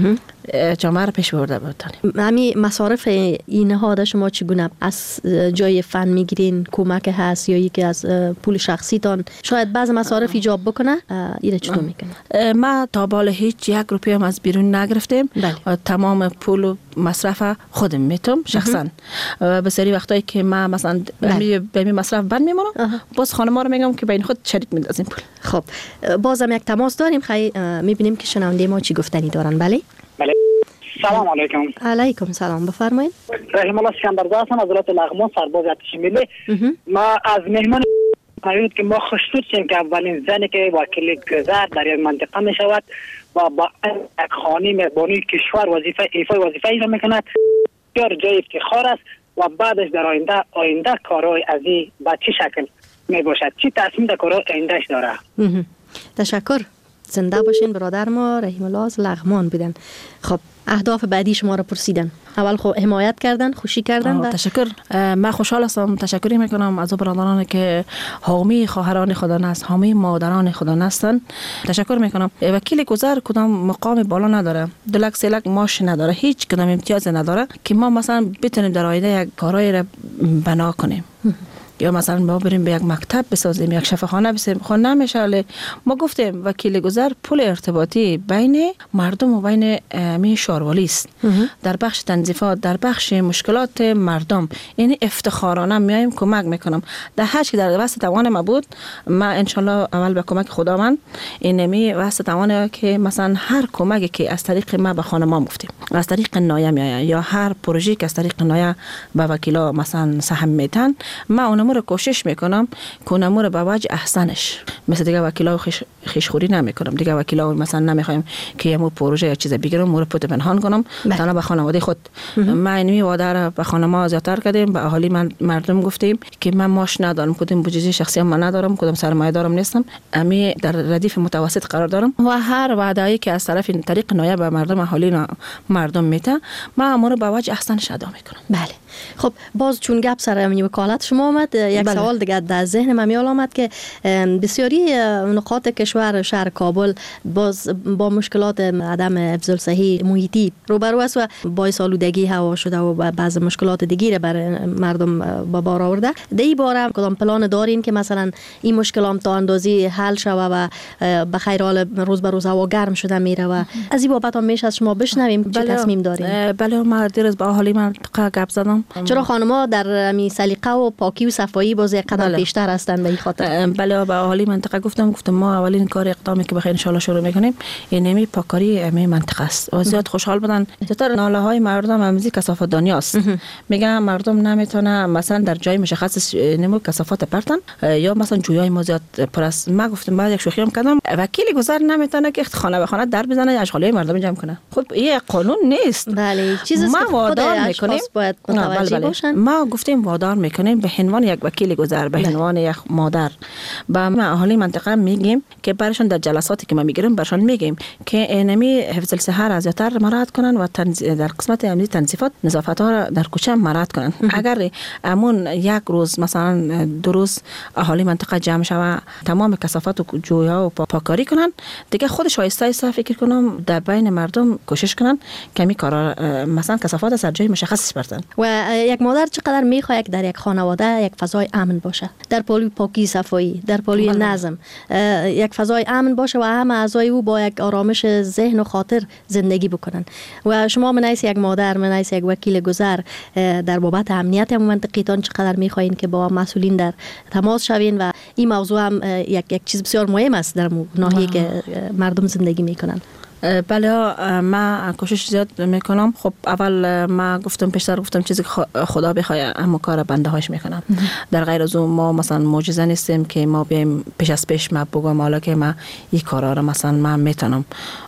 Speaker 23: جامعه رو پیش برده بودیم.
Speaker 22: همین مصارف این نهاد شما چگونه؟ از جای فن میگیرین؟ کمک هست یا یکی از پول شخصیتان؟ شاید بعض مصارف ایجاب بکنه، ایره چطور میکنه؟
Speaker 23: ما تا بالا هیچ یک روپیه هم از بیرون نگرفتیم. تمام پول و مصرف خودم میتونم شخصا. به سری وقتایی که ما مثلا به می مصرف بند میمونم، باز خانم‌ها رو میگم که بین خود شریک میندازیم پول.
Speaker 22: خب بازم یک تماس داریم، خیلی میبینیم که شنونده ما چی گفتنی دارن. بله
Speaker 10: بله. سلام علیکم.
Speaker 22: علیکم سلام، بفرمایید.
Speaker 10: رحیم الله اسکندرزاده هستم از ولایت لغمان، سرباز ارتش ملی. ما از مهمان می‌گوییم که ما خوشتوت شدیم که اولین زنی که وکیل گذر در یک منطقه می شود و با یک خانم بانوی کشور وظیفه ایفای وظیفه اجرا میکند، بسیار جای افتخار است و بعدش در آینده آینده کارهای از این به چه شکل می باشد، چی تصمیم در کارهای آیندهش داره؟
Speaker 22: تشکر، زنده باشین. برادر ما رحیم الله از لغمان بودن. خب اهداف بعدی شما را پرسیدن. اول خب حمایت کردن، خوشی کردن. و
Speaker 23: تشکر. من خوشحال هستم، تشکری میکنم از برادرانی که حامی خواهران خودان است، حامی مادران خودان هستند. تشکر میکنم. وکیل گذر کدام مقام بالا نداره، دلک سلک ماش نداره، هیچ کدام امتیاز نداره که ما مثلا بتونیم در آینده یک کارایی را بنا کنیم. یا مثلا ما بریم به یک مکتب بسازیم، یک شفاخانه بسازیم، خود نمیشه. ولی ما گفتیم وکیل گذر پل ارتباطی بین مردم و بین می شاروالی است. در بخش تنظیفات، در بخش مشکلات مردم، یعنی افتخارانه میایم کمک میکنم. در هر چی در واسه توان ما بود، ما ان شاء الله اول به کمک خداوند اینمی واسه توانه که مثلا هر کمکی که از طریق ما به خانم‌ها گفتیم، از طریق نایه میآید یا هر پروژه که از طریق نایه به وکیلا مثلا سهم میدن، ما اونم رو کوشش میکنم که اونم رو به وجه احسنش، مثل دیگه وکیلا خیش خیشخوری نمیکنم. دیگه وکیلا مثلا نمیخوایم که یمو پروژه یا چیز بگیرم مورد پوت پنهان کنم تنها به خانواده خود. ما اینمی وعده را به خانم‌ها زیادتر کردیم، به اهالی من مردم گفتیم که من ماش ندارم، کدوم بودجه شخصی من ندارم، کدوم سرمایه دارم نیستم، امی در ردیف متوسط قرار دارم و هر وعده‌ای که از طرف طریق نایب به مردم اهالی مردم میته، ما امور به وجه احسنش ادا میکنم.
Speaker 22: بله. خب باز چون گپ سر امنی وکالت شما آمد، یک
Speaker 23: بله.
Speaker 22: سوال دیگه در ذهن من میاد آمد که بسیاری نقاط کشور شهر کابل باز با مشکلات عدم حفظ الصحی محیطی روبرو است و باعث آلودگی هوا شده و بعض مشکلات دیگه برای مردم به بار آورده. در این باره کدام پلان دارین که مثلا این مشکلات تا اندازی حل شوه و به خیر حال روز به روز هوا گرم شده میره و از این بابت هم میشه از شما بشنویم چه تصمیم دارین؟
Speaker 23: بله ما دیروز با اهالی منطقه گپ زدم.
Speaker 22: چرا خانم‌ها در می سلیقه و پاکی و صفایی باز یک قدم
Speaker 23: بله.
Speaker 22: بیشتر هستند به این خاطر؟
Speaker 23: بله با اهالی منطقه گفتم گفتم ما اولین کار اقدامی که بخیر ان شاء الله شروع میکنیم اینمی پاکاری امی منطقه است و زیاد خوشحال بودن. چطور ناله های مردم همزی کثافت دانی است. میگن مردم نمیتونه مثلا در جای مشخص نمو کثافت پرتن یا مثلا جویای ما زیاد پر است. ما گفتم بعد یک شوخی هم کردم وکیل گذر نمیتونه که خانه به خانه در بزنه اشغالی مردم جمع کنه. خب این قانون نیست.
Speaker 22: بله چیزی است که
Speaker 23: وادار میکنیم
Speaker 22: باید متوجه بله باشن.
Speaker 23: ما گفتیم وادار میکنیم به عنوان یک وکیل گذر به عنوان یک مادر با ما اهالی منطقه میگیم که برشون در جلساتی که ما میگیریم برشون میگیم که اینمی حفظ الصحه را زیاتر مراعات کنن و تنز... در قسمت امنیتی تنظیفات نظافت ها را در کوچه مراعات کنن. اگر امون یک روز مثلا دو روز اهالی منطقه جمع شوه تمام کثافات و جویا و پاکاری کنن دیگه خودش آیسته آیسته فکر کنم در بین مردم کوشش کنن کمی کارا مثلا کثافات از جای مشخص بردن.
Speaker 22: و یک مادر چقدر میخواد در یک خانواده یک فضای امن باشه در پالوی پاکی صفایی در پالوی نظم یک فضای امن باشه و همه اعضای او با یک آرامش ذهن و خاطر زندگی بکنن. و شما من یک مادر من یک وکیل گذر در بابت امنیت منطقیتان چقدر میخواین که با مسئولین در تماس شوین و این موضوع هم یک یک چیز بسیار مهم است در ناحیه که مردم زندگی میکنن.
Speaker 23: بله ما کوشش زیاد میکنم. خب اول ما گفتم پیشتر گفتم چیزی که خدا بخواد اما کار بنده هاش میکنم. در غیر از اون ما مثلا معجزه نیستیم که ما بیم پیش از پیش ما بگم حالا که ما این کارا رو مثلا ما میتونم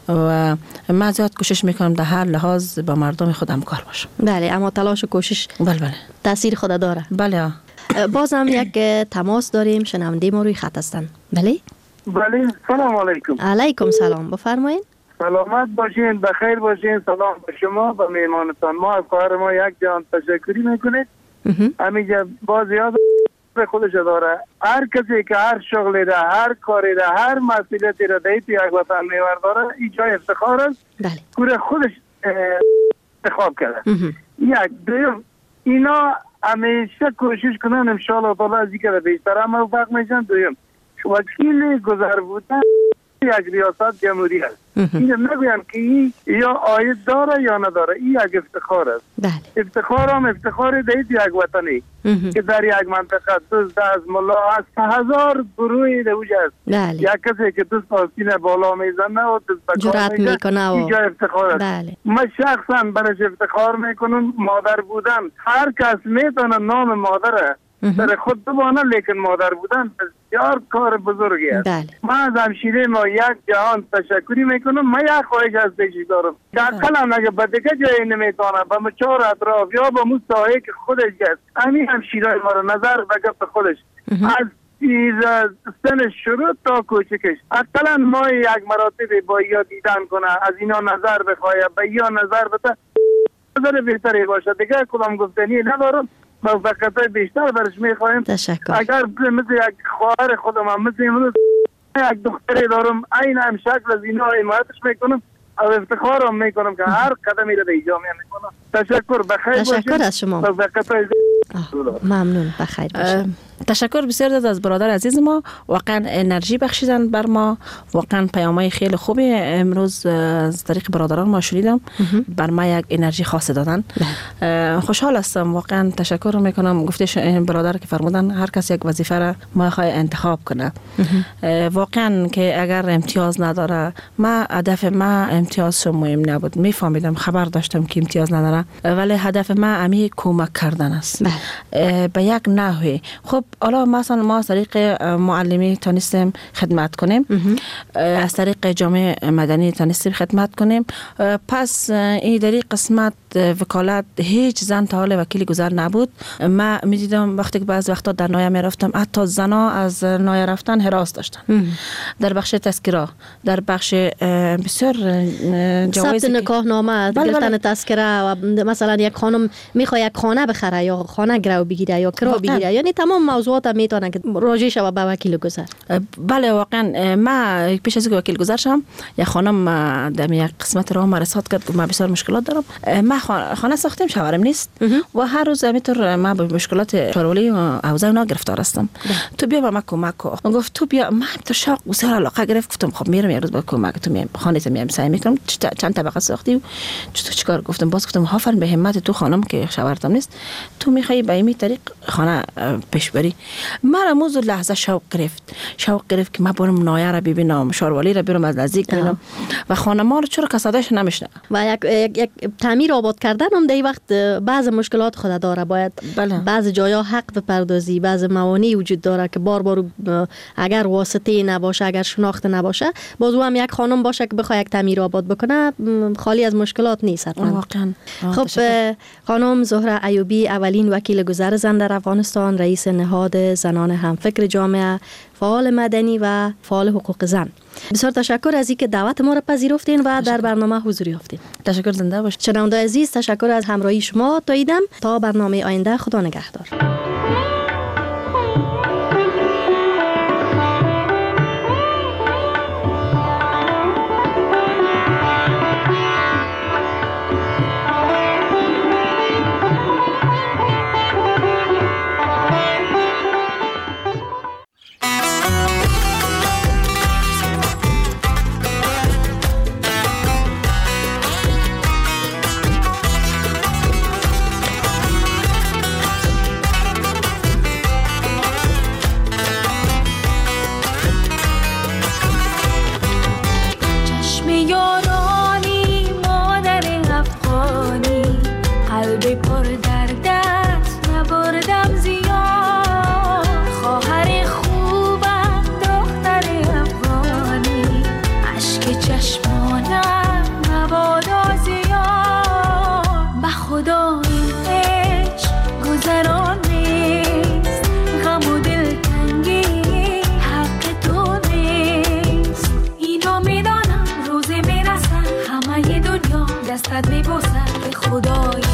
Speaker 23: و ما زیاد کوشش میکنم در هر لحاظ با مردم خودم کار باشم.
Speaker 22: بله اما تلاش و کوشش
Speaker 23: بله بله
Speaker 22: تاثیر خود داره.
Speaker 23: بله
Speaker 22: بازم یک تماس داریم شنونده ما روی خط هستن. بله
Speaker 6: بله سلام علیکم.
Speaker 22: علیکم سلام بفرمایید.
Speaker 6: سلامت باشین بخیر باشین. سلام به شما و میهمانتان. ما از خواهر ما یک جان تشکری میکنیم. همینجا باز یاد به خودش داره هر کسی که هر شغلی را هر کاری را هر مسئولیتی را در یک وطن میور داره این جای افتخار است.
Speaker 22: بله
Speaker 6: کور خودش انتخاب کرده. یک دویم اینا همیشه کوشش کنن ان شاء الله تعالی از اینکه بیشتر موفق میشن. دویم وکیل گذر بودن یک ریاست جمهوری است. این نگویم که این یا آید داره یا نداره این یک افتخار است.
Speaker 22: بله.
Speaker 6: افتخار هم افتخار دید یک وطنی که در یک منطقه دوست از ملا از هزار گروهی دوج است.
Speaker 22: بله.
Speaker 6: یک کسی که دوست آستین بالا میزنه و دوست
Speaker 22: جرأت میکنه و
Speaker 6: اینجا افتخار است.
Speaker 22: بله.
Speaker 6: من شخصا برش افتخار میکنم مادر بودن. هر کس میتونه نام مادره در خود ببانه لیکن مادر بودن بسیار کار بزرگی است.
Speaker 22: بله.
Speaker 6: من از همشیره ما یک جهان تشکری میکنم. من یک خواهش از دیگه دارم که اقلا اگه به دیگه جایی نمیتونه به مچار اطراف یا به مستحقی که خودش گست همین همشیره ما رو نظر بگه خودش از سنش شروع تا کوچکش اقلا ما یک مراتب با یا دیدن کنه از اینا نظر بخواه به یا نظر بده نظر بهتری باشه. دیگه کدام گفتنی ندارم. موفقیت بیشتر برش میخوایم.
Speaker 22: تشکر.
Speaker 6: اگر مثل یک خواهر خودم هم مثل امروز یک دختری دارم این هم شکل از اینا حمایتش میکنم و افتخارم میکنم که هر قدمی رو در جامعه میکنم. تشکر بخیر باشید.
Speaker 22: تشکر از شما.
Speaker 6: موفقیت
Speaker 22: ممنون بخیر باشید.
Speaker 23: تشکر بسیار داد از برادر عزیز ما. واقعا انرژی بخشیدن بر ما. واقعا پیامای خیلی خوبی امروز از طریق برادران ما شنیدم. بر ما یک انرژی خاص دادن. خوشحال هستم. واقعا تشکر میکنم. گفته برادر که فرمودن هر کس یک وظیفه را ما خواهی انتخاب کنه. واقعا که اگر امتیاز نداره ما هدف ما امتیاز شما مهم نبود. میفهمیدم خبر داشتم که امتیاز نداره ولی هدف ما امی کمک کردن است. به یک نحوی. خب حالا مثلا ما از طریق معلمی تانستیم خدمت کنیم. از طریق جامعه مدنی تانستیم خدمت کنیم. پس این در این قسمت وکالت هیچ زن تا حال وکیل گذر نبود. من میدیدم وقتی که بعض وقتا در نایه میرفتم حتی زنا از نایه رفتن هراس داشتن. در بخش تذکره، در بخش بسیار
Speaker 22: ثبت نکاح نامه، گرفتن تذکره و مثلا یک خانم میخواد یک خانه بخره یا خانه گرو بگیره یا کرا بگیره، یعنی تمام موضوعات میتونه که راجع شود به وکیل گذر.
Speaker 23: بله واقعا من پیش از اینکه وکیل گذر شم یک خانم در یک قسمت راه مرسات کرد که من بسیار مشکلات دارم. من خانه ساختم، شوهرم نیست و هر روز همینطور من به مشکلات شورولی و اوضاع اونا گرفتار هستم. تو بیا با من کمک کن. گفت تو بیا. من تو شوق بسیار علاقه گرفت. گفتم خب میرم یه روز با کمک تو میام خانه تو میام سعی میکنم چند طبقه ساختی و چطور چیکار. گفتم باز گفتم آفرین به همت تو خانم که شوهرتم نیست، تو میخوای به این طریق خانه پیش بری. من موز لحظه شوق گرفت شوق گرفت که من برم نایه را ببینم، شاروالی را برم از نزدیک ببینم و خانم‌ها رو چرا کسادش نمیشنه.
Speaker 22: و یک یک, یک تعمیر آباد کردن هم در وقت بعض مشکلات خود داره. باید بله. بعض جایا حق بپردازی، بعض موانع وجود داره که بار بار اگر واسطه نباشه، اگر شناخت نباشه، باز هم یک خانم باشه که بخواد یک تعمیر آباد بکنه خالی از مشکلات نیست.
Speaker 23: واقعا.
Speaker 22: خب خانم زهره ایوبی، اولین وکیل گذر زن در افغانستان، رئیس نهاد زنان همفکر جامعه، فعال مدنی و فعال حقوق زن. بسیار تشکر از اینکه دعوت ما را پذیرفتین و در برنامه حضور یافتین.
Speaker 23: تشکر. زنده باشید.
Speaker 22: شنونده عزیز، تشکر از همراهی شما. تا ایدم تا برنامه آینده، خدا نگهدار.
Speaker 11: دستت میبوسم به خدای